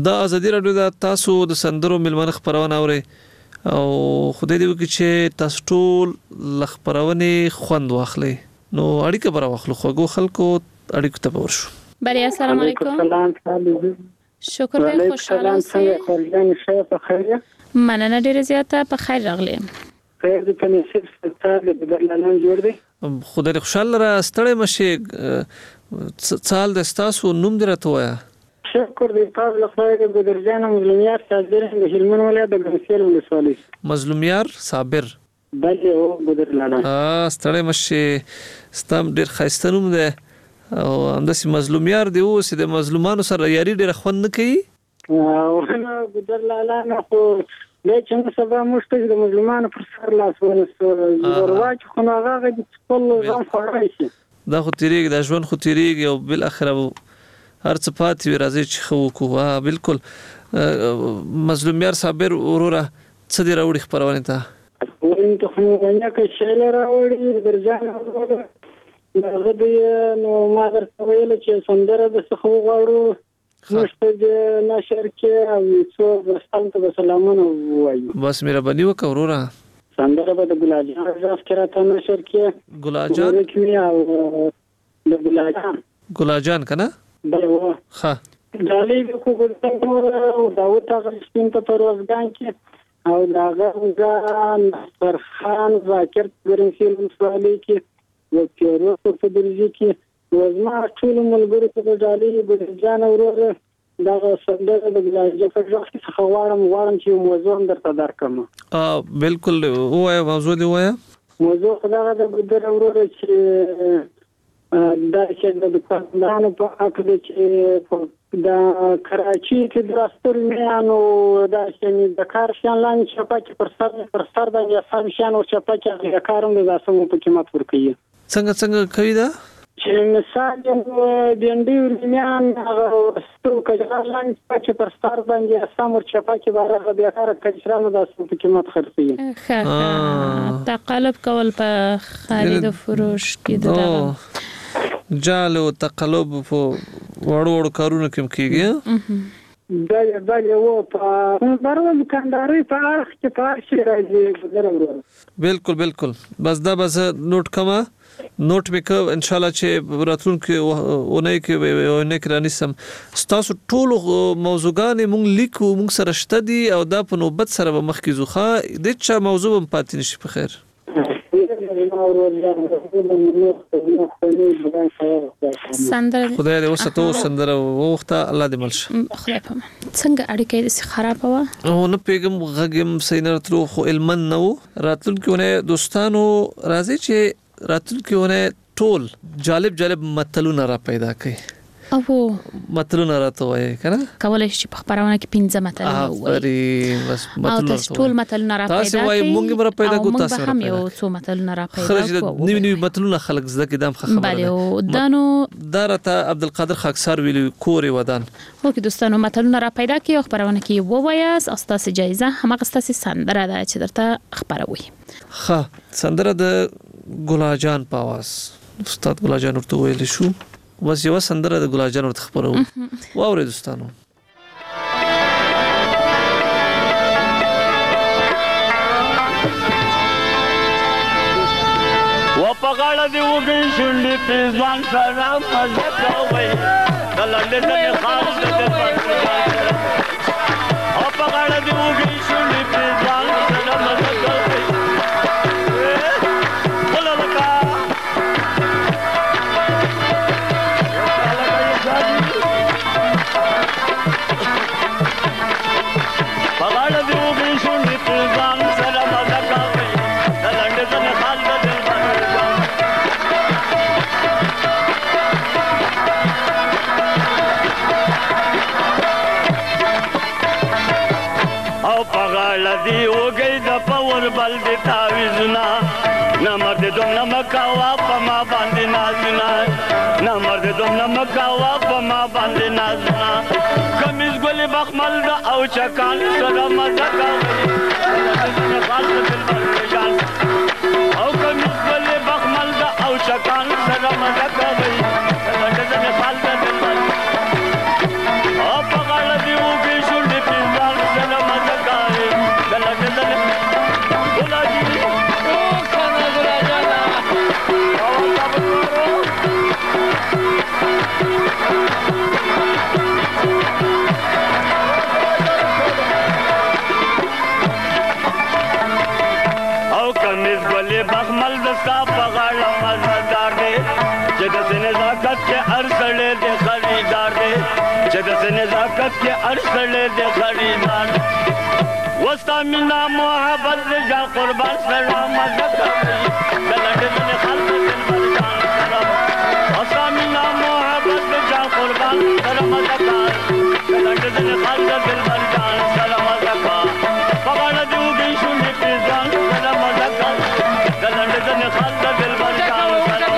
دا ازادي رادیو د تاسو د سندرو ملمنه خبرونه اوري او خدای دې وکړي چې تاسو ټول لخبرونه خوند واخلي نو اړیکه برا واخلو خو خلکو اړیکو ته ورشو بله السلام علیکم سلام شکر به خوشحاله اوسئ مننه ډیره زیاته په خیر راغلی خیر دې په نصیب ستاسو د بدلانو جوړ دی خدای دې خوشاله را ستړی مشه سال د تاسو نوم درته وایا شکر دې تاسو لپاره د ګدرجان مظلومیار صابر د هلمند ولایت د ګمسیل ولسوالۍ مظلومیار صابر بله او ګدرلاله ستړی مشه ستم ډیر خاصه نوم ده او همداسې مظلومیار دی اوس د مظلومانو سره یاري ډیر خوند نه کوي او نه ګدرلاله نه خو لیکن سبا مشته د مظلومانو پر سر لاس ورواچ خو هغه د خپل ځان خورای شي دا خو تیریږي د ژوند خو تیریږي او بل اخره هر څه پاتې راځي چې خو کو بالکل مظلومیار صابر وروره څه دی راوړي خبرونه ته وین ته خو نه کې شیل راوړي درځان هغه دی نو ما درته ویل چې سندره د څه غواړو مشته د نشر کې او څو رسالت به سلامونه وایي بس مهرباني وکړه وروره سندره به د ګلاجان راځ کراته نشر کې ګلاجان او د ګلاجان کنه بله ښه ډالۍ به خو ګلدان او داود هغه سپین ته په روزګان کې او د هغه نصرخان ذاکر ګرنسیل ولسوالۍ کې او پیروز په درجه کې وزما ټول ملګرو ته ډالۍ ګلجان وروره دغه سندره د ګلاجه په ځخ کې غواړم چې موضوع درته درکم بالکل وایي موضوع دی وایي موضوع خدای د ګدر وروره چې دا چې د دکاندارانو په اړه چې د کراچي کې د راستوري میانو دا چې د کار شان لاندې چپاکي پر سر باندې سم شان او چپاکي د کارم د اسمو په قیمت ورکوي څنګه کوي دا چې مثال د انډي میان هغه ستو کجرا لاندې چې پر سر باندې سم ور چپاکي بارغه د کار کجرانو د اسمو په قیمت خرڅي تقلب کول په خرید و فروش کې دا جالو تقلب په وړو کارونو کې کیږي بله و په بارو دکانداري په اړه چې په شي راځي بالکل بس دا بس نوٹ کما نوٹ وکړه ان شاء الله چې راتلونکي اونۍ کې ونه کرانی سم تاسو ټول موضوعګان مونږ لیکو مونږ سره شته دي او دا په نوبت سره به مخ کې زوخه د چا موضوع هم پاتې نشي په خیر سندره خدای دې وساتو سندره وخته الله دې ملش خدای په څنګه اړیکې دې خراب و او نه پیغام غږم سینرتلو خو علمن نو راتلونکي دوستانو راځي چې راتلونکي ټول جالب متلونه را پیدا کړي او متلونه راته وایي کنه کولای شي په خبرونه کې 15 متلونه وایي بس متلونه ټول متلونه را پیدا تاسو وایي مونږ را پیدا کو تاسو هم یو څو متلونه را پیدا خرج نیو متلونه خلق زده کدام خبره بله دانو دارته عبدالقادر خاکسار ویلو کوري ودان هو کې دوستانو متلونه را پیدا کی او خبرونه کې ووایاس استاس جایزه همغه استاس سندره ده چې درته خبروي ښه سندره د ګلاجان پاواز استاد ګلاجان ورته ویل شو بس یو سندره د ګلاجان ورته خبرو واوري دوستانو وپغاړه دی وګي شونډې په ځوان سره مزه کوي دلته نه خاص د پرځان وپغاړه دی وګي شونډې په ځوان سره مزه کوي لدی وګي د پاور بل د تعویذنا نمر د دوم نمکاوا په ما باندې نازنا نمر د دوم نمکاوا په ما باندې نازنا کمیز ګل بخمل د او چکان سره مزه کوي او کمیز ګل بخمل د او چکان سره مزه کوي او په غاړه دی وګي ګلې بخمل دستا په غاړه مزدار دی چې د نزاکت کې ارسلې د خریدار دی چې د نزاکت کې ارسلې د خریدار وستا مینا محبت دې جان قربان سلام زکه کلند دې خلق دل جان سلام وستا مینا محبت دې جان قربان سلام زکه کلند دې خلق دل جان سلام زکه پغړ دې وګی شونډې په ځان سلام زکه کلند دې خلق دل جان سلام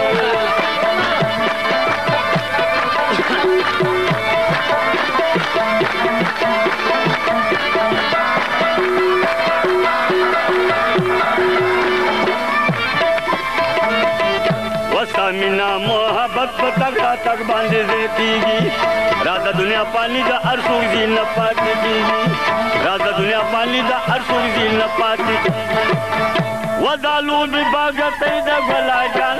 مینا محبت پتہ تک باندې زیتیږي راځه دنیا پانی دا ارسو دي نه پاتې کیږي راځه دنیا پانی دا ارسو دي نه پاتې ودالو دی باغ ته دا غلا جان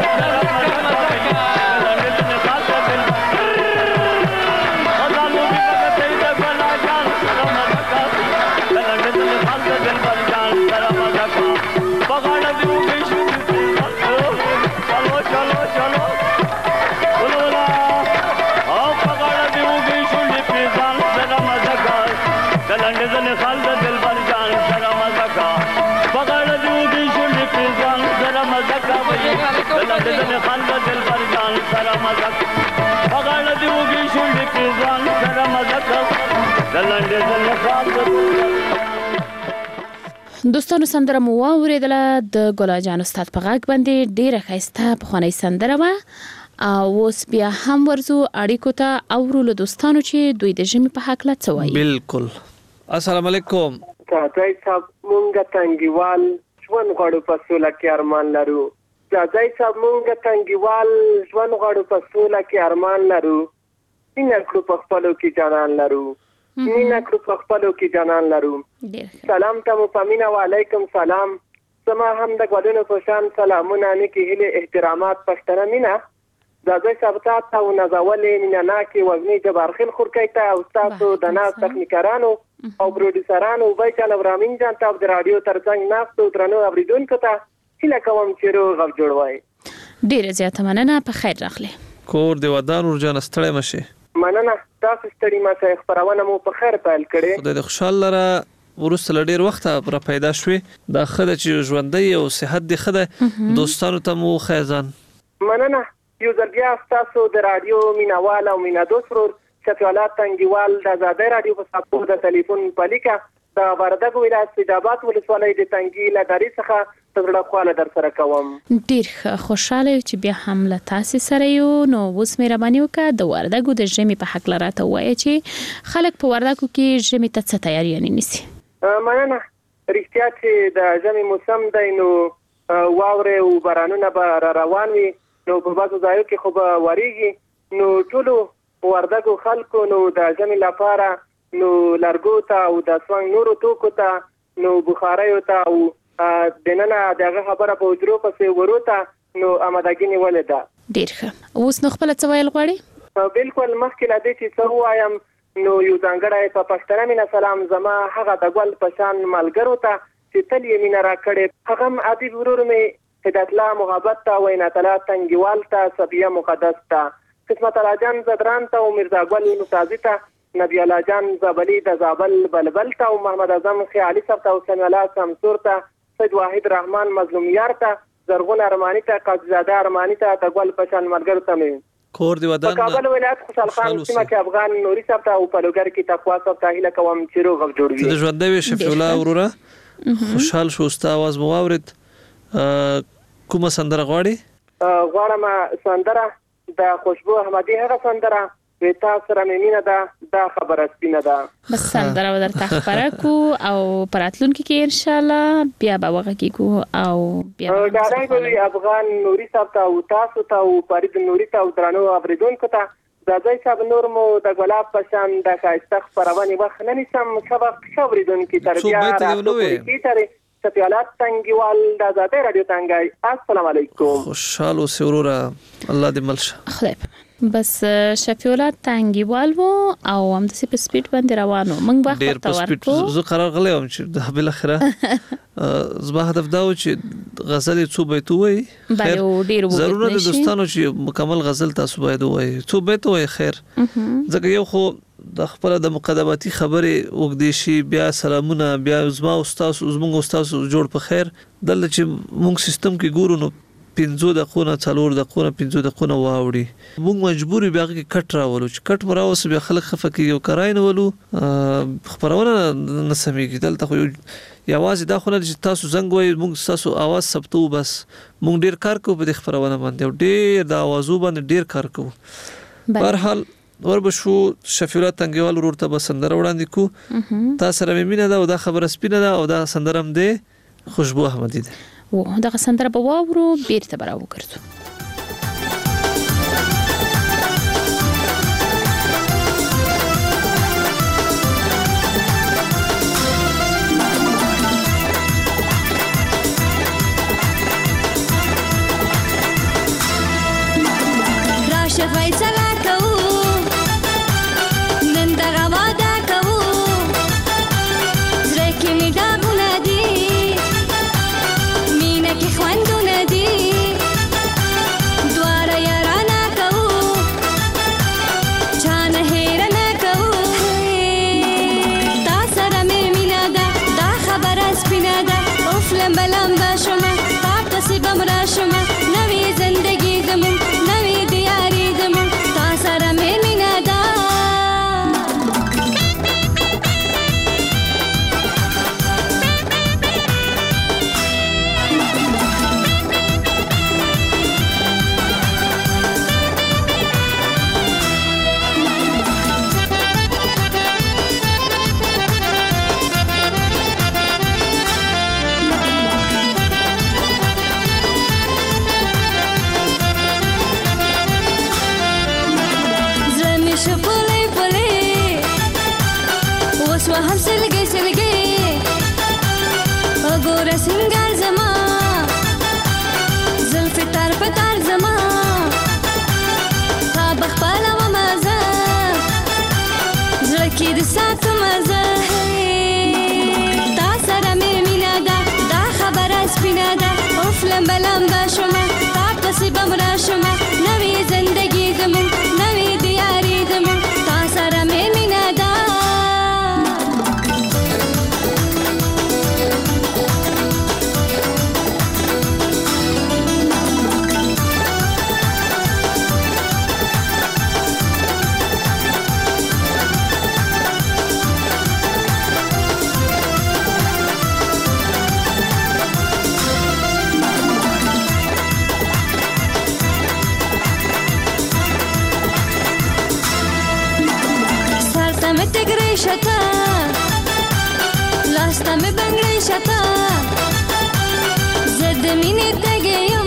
دوستانو سندره مو واوریدله د ګلا جان استاد په غږ باندې ډیره ښایسته پخوانۍ سندره وه او اوس بیا هم ورځو اړیکو ته اورو له دوستانو چې دوی د ژمي په هکله څه وایي. بالکل. السلام علیکم. ځای صاحب مونږ تنګیوال ژوند غواړو په سوله کې ارمان لرو. ځای صاحب مونږ تنګیوال ژوند غواړو په سوله کې ارمان لرو. مینه کړو په خپلو کې جانان لرو. مینه کړو په خپلو کې جانان لرو. سلام ته مو پامینه وعلیکم سلام. زما هم د ګلونو په شان سلامونه نیکې هیلې احترامات پښتنه مینه. ځای صاحب تاسو او نازولې مینه ناکې وزنی جبارخیل خورکۍ ته او تاسو د ناس تخنیکرانو او پروډوسرانو وای چاله ورامین جان ته د رادیو ترڅنګ ناستو درنو اوریدونکو ته هیله کوم چې روغ جوړوي. ډیره زیاته مننه په خیر راغلی. کور دی ودان ورجان ستړی مشه. مننه تاسو ستړي مشه خبرونه مو په خیر پیل کړي. خدای د خوشاله لره ورسره ډیر وخت را پیدا شوې د خدای چې ژوندۍ او صحت دی خدای دوستانو ته مو خیزان. مننه یو ځل بیا تاسو د رادیو مینوال او مینادوس ورور چتوالات تنګیوال د آزادۍ رادیو په صفحو د ټلیفون پالیکا د وردګ ولایت سیداباد ولسوالۍ د تنګي لګاري څخه تګړه خواله در سره کوم. ډیر خوشاله چې بیا هم له تاسو سره یو نو اوس مهرباني وکړه د وردګو د ژمي په حق لراته وایي چې خلک په وردګو کې ژمي ته څه تیاری نیسي. مننه رښتیا چې د ژمي موسم دی نو واوره او بارانونه به روان وي نو په بازو ځایو کې خو به وریږي نو ټولو وردګو خلکو نو د ژمي لپاره نو لرګو ته او د سوان نورو توکو ته نو بخاریو ته او دننه دغه خبره په وجرو پسې وروته نو آمادګي نیولې ده. ډیر ښه. اوس نو خپل څه ویل غواړي؟ بالکل مخکې لا دې چې څه وایم نو یو ځانګړی په پښتنه مینه سلام زما هغه د ګل پشان ملګرو ته چې تل یې مینه راکړې هغه ادیب ورور مې هدایت الله محبت ته وینا تعالی تنګیوال ته صبیه مقدس ته قسمت الله جان زدران ته او مرزا ګل نوتازی ته نبی الله جان زبلی د زابل بلبل ته او محمد اعظم خیالي صاحب ته او سمی الله شمسور ته سید واحد رحمان مظلوم یار ته زرغون ارمانی ته قاضی زاده ارمانی ته د ګل پشان ملګرو ته مې کور دی ودان کابل ولایت خوشحال خان سیمه کې افغان نوري صاحب ته او پلوګر کې تقوا صاحب ته هیله کوم چې روغ جوړ وي. د ژوند دی شفیع الله وروره خوشحال شو ستا आवाज مو واورید. کومه سندره غواړي؟ غواړم سندره د خوشبو احمدي هغه سندره وتا سره مینه ده دا خبره سپینه ده. بس سندره ودرته خبره کو او پراتلونکو کې ان شاء الله بیا به وغږی کو او بیا دا افغان نوري صاحب ته او تاسو ته او فرید نوري ته او درنو اوریدونکو ته ځای صاحب نور مو د ګلاب پشان د خاصه خبرونه وخت نه نسم سبق اوریدونکو تربیه راځي ترې ستیالات تنګیوال د آزادۍ رادیو تنګي. السلام علیکم. خوشاله اوسې وروره الله دې مل شه. خدای بس شفیولات تانګیوال وو او هم د سپیډ سپیډ باندې روانو موږ وخت ورته ورکو زه قرار غلې وم چې د بل اخره زما هدف دا و چې غزل څو بیت وای خیر ضرورت د دوستانو چې مکمل غزل تاسو باید وای څو بیت وای خیر ځکه یو خو د خپل د مقدماتي خبره وګدې شي بیا سلامونه بیا زما استاد زموږ استاد جوړ په خیر دلته چې موږ سیستم کې ګورو نو 15 دقیقه 4 دقیقه 15 دقیقه واوړي موږ مجبور بیا کې کټ راولو چې کټ مراوس بیا خلک خفقي یو کراین ولو خبرونه نسمېږي دلته خو یوازې دا خو نه چې تاسو زنګ وای موږ تاسو आवाज ثبتو بس موږ ډیر کار کوو په خبرونه باندې ډیر د आवाजو باندې ډیر کار کوو بهر حال وربشو شفیولات تنګیوال ورته به سندره وړاندې کو تاسو سره مینه ده او دا خبره سپینه ده او دا سندرم ده خوشبو احمدی ده و دغه سندره به واورو بیرته به راوګرځو راشه فیصله کوو نن دغه واده کوو زړه کې مې داغونه دي مینه کې خوندونه دي دواړه یارانه کوو چا نه هېره نه کوو تا سره مې مینه ده دا خبره سپینه ده اوف لمبه لمبه شومه تا پسې به م راشمه نوې زندګي زموږ نوې دیاري زموږ تا سره مې مینه ده هم سلګي سلګي وګوره سنگار زما زلف تار په تار زما تا بخپاله و مزه زړه کې د ساتو مزه تا سره مې مینه ده دا خبره سپینه ده اوف لمبه لمبه شومه تا پسې به م راشمه نوې زندګي زموږ نوې دیاري زموږ تا سره مې مینه ده شتا لاستا می بنگړی شتا زد مینې تګیم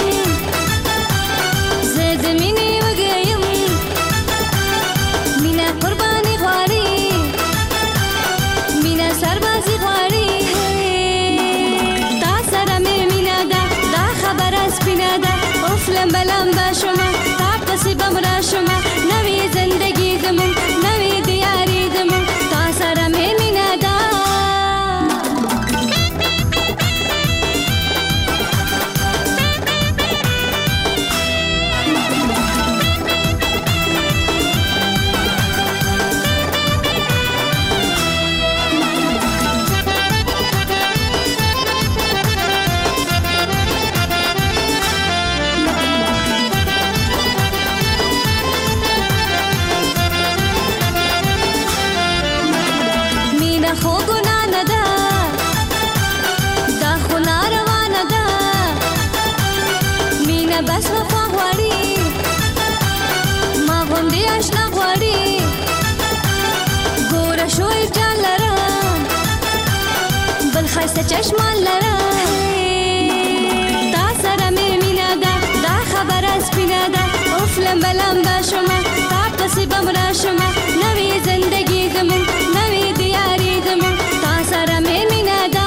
زد مینې وګیم مینا قرباني غواړي مینا سربازي غواړي تا سره مې مینا ده دا خبره سپینه ده اوف لمبه لمبه شومه تا پسې به م راشمه نوې زندګي زموږ نوې دیاري زموږ سره مې مینه ده خو ګنا نه ده دا خو ناروانه ده مینه بس وفا غواړي ما غوندې اشنا غواړي ګوره شوی جان لرم بل ښایسته چشمان لرم تا سره مې مینه ده دا خبره سپینه ده اوف لمبه لمبه شومه تا پسې به م راشمه نوې زندګي زموږ نوې دیاري زموږ تا سره مې مینه ده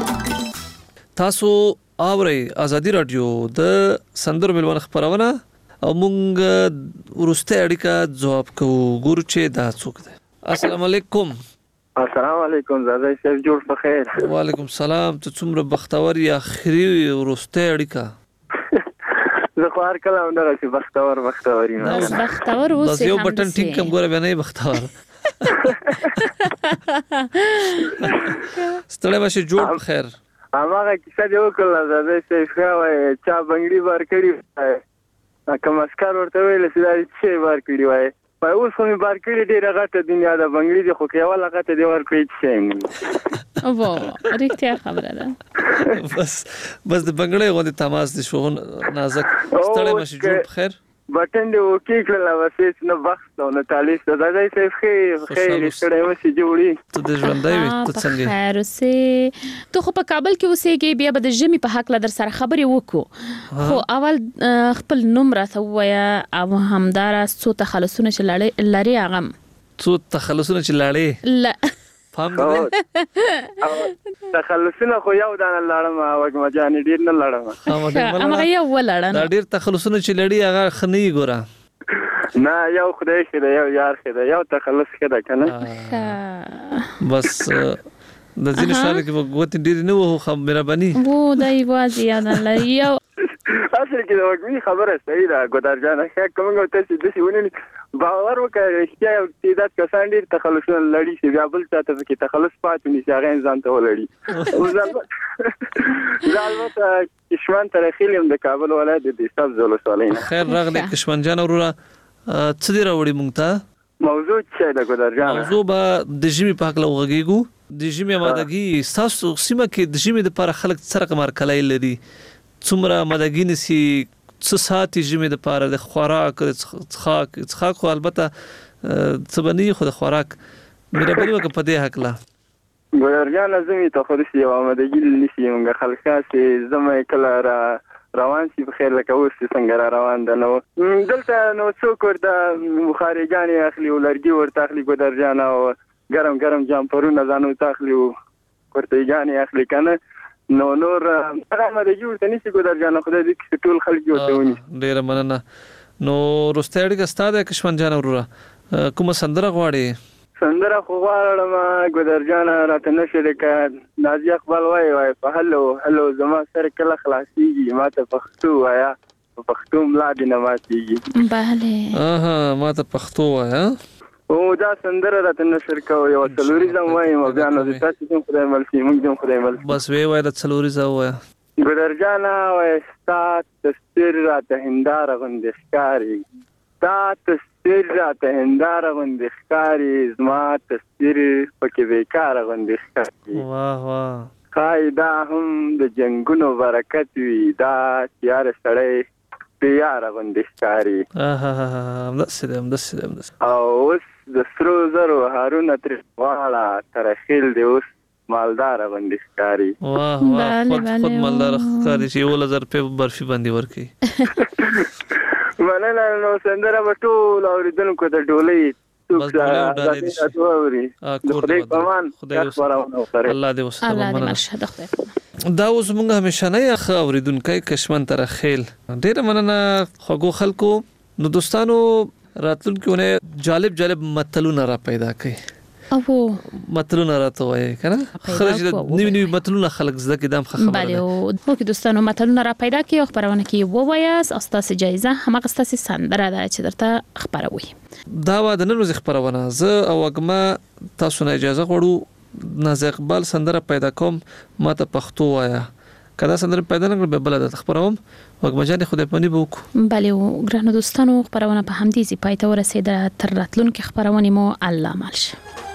تاسو اورئ ازادي رادیو د سندرو ملونه خبرونه او مونږ ورسته اړیکه جواب کوو ګورو چې دا څوک دی. السلام علیکم. السلام علیکم زاده صاحب جوړ په خیر. وعلیکم السلام. ته څومره بختور یا اخري ورسته اړیکه زه خو هر کله هم دغه چې بختور یم. بس بختور اوسې بس یو بټن ټینګ کم ګوره بیا نه بختور. ستړی بشې جوړ په خیر. هماغه کیسه دې وکړله زاده صاحب ښه وایي چا بنګړي بار کړي وای که مسکر ورته ویل چې دا دې څه شی بار کړي وای وایي اوس خو مې بار کړي ډېره غټه دنیا ده بنګړي دې خو که یوه لغته دې ورکړي څه شی نه واه رښتیا خبره ده. بس د بنګړۍ غوندې تماس دې شو نازک. ستړی بشې جوړ په خیر. بټن دې وکې کړله بس هېڅ نه بخت او نه تالیف ده دادی صاحب ښې خیر ستړی مشې جوړي. ته دې ژوندی وي ته څنګه په خیر اوسې. ته خو په کابل کې اوسېږې بیا به د ژمي په هکله در سره خبرې وکړو خو اول خپل نوم راته ووایه او همداراز څو تخلصونه چې لرې هغه څو تخلصونه چې لړې تخلصونه خو یو دانه لړم وږمه جانې ډېر نه لړم همغه یو ولړه دا ډېر تخلصونه چې لړي هغه ښه نه وي ګوره. نه یو خدای ښه ده یو یار ښه ده یو تخلص ښه ده که نه بس د ځینې شیانو کې به ګوتې ډېرې نه وو خو مهرباني دا یوازې یاد نه لري. یو اصل کې د وږمې خبره صحیح ده ګودر جانه ښه که موږ تاسې داسې ونیولي باور وکړه رښتیا یو تعداد کسان ډېر تخلصونه لړي چې بیا بل چا ته پکې تخلص پاتې نیسي هغه انسان ته ولړي. زه البته کشمن ته راخیل یم د کابل ولایت د دهساب ولسوالۍ نه. خیر راغلی کشمن جان وروره څه دې راوړي موږ ته موضوع څه ده ګودر جانه؟ موضوع به د ژمي په هکله وغږېږو. د ژمي امادګي ستاسو سیمه کې د ژمي دپاره خلک څه رقم هرکلی لري څومره امادګي نیسي څه ساتي ژمي دپاره د خوراک د څښاک خو البته څه به نه وي خو د خوراک مهرباني وکړه په دې هکله. ګودر جانه ژمي ته خو داسې یوه امادګي نیسي موږ خلک چې ژمی کله روان شي په خیر لکه اوس چې څنګه را روان ده نو دلته نو څوک ورته بخارېګانې اخلي او لرګي ورته اخلي ګودر جانه او ګرم ګرم جامپرونه ځانو ته اخلي او کورتیګانې اخلي که نه نو نور هغه امادګي ورته نیسي ګودر جانه خدای دې کړي چې ټول خلک یې ورته ونیسي. ډېره مننه. نو وروستی اړیکه ستا دی کشمن جانه وروره کومه سندره غواړې؟ سندره خو غواړم ګودر جانه راته نه شي لکه نازي اقبال وایي په هلو هلو زما سر کله خلاصېږي ما ته پښتو وایه په پښتو ملا دې نه ماتېږي. بله ما ته پښتو وایه او دا سندره راته نشر کوو یو څلوریزم وایم او بیا نو د تاسې هم خدای مل شي موږ هم خدای مل شي. بس وایه د څلوریزه ووایه. ګودر جانه وایي ستا تصویر راته هنداره غوندې ښکاري ستا تصویر راته هنداره غوندې ښکاري زما تصویر پکې بیکاره غوندې ښکاري. واه واه ښایي دا هم د جنګونو برکت وي دا تیاره سړی تیاره غوندې ښکاري. همداسې دی همداسې دی همداسې. او اوس د سرو زرو هارونه ترې واړه ترخیل دی اوس مالداره غوندې ښکاري. واه واه خود مالداره ښکاري چې 1000 روپۍ برفي باندې ورکوي. مننه. نو سندره به ټول اورېدونکو ته ډولۍ دا اوس موږ همیشنی اورېدونکی کشمن ترخیل ډېره مننه خوږو خلکو. نو دوستانو راتلونکي اونۍ جالب متلونه را پیدا کړئ او متلونه راته وایي کنه خرج نوی متلونه خلک زده کې دام خبره بله او کې دوستانو متلونه را پیدا کړئ او خبرونه کې ووایاست او ستاسو جایزه همغه ستاسو سندره ده چې درته خبروي. دا و د نن ورځې خبرونه زه او وګما تاسو نه اجازه غواړو نازي اقبال سندره پیدا کوم ماته پښتو وایا کدا سندره پیدا نه کړم بل د خبروم وګما جان خدای پنی بوک. بله او ګرانو دوستانو خبرونه په همدې ځای پای ته ورسېده تر راتلونکي خبرونه مو الله مالشه.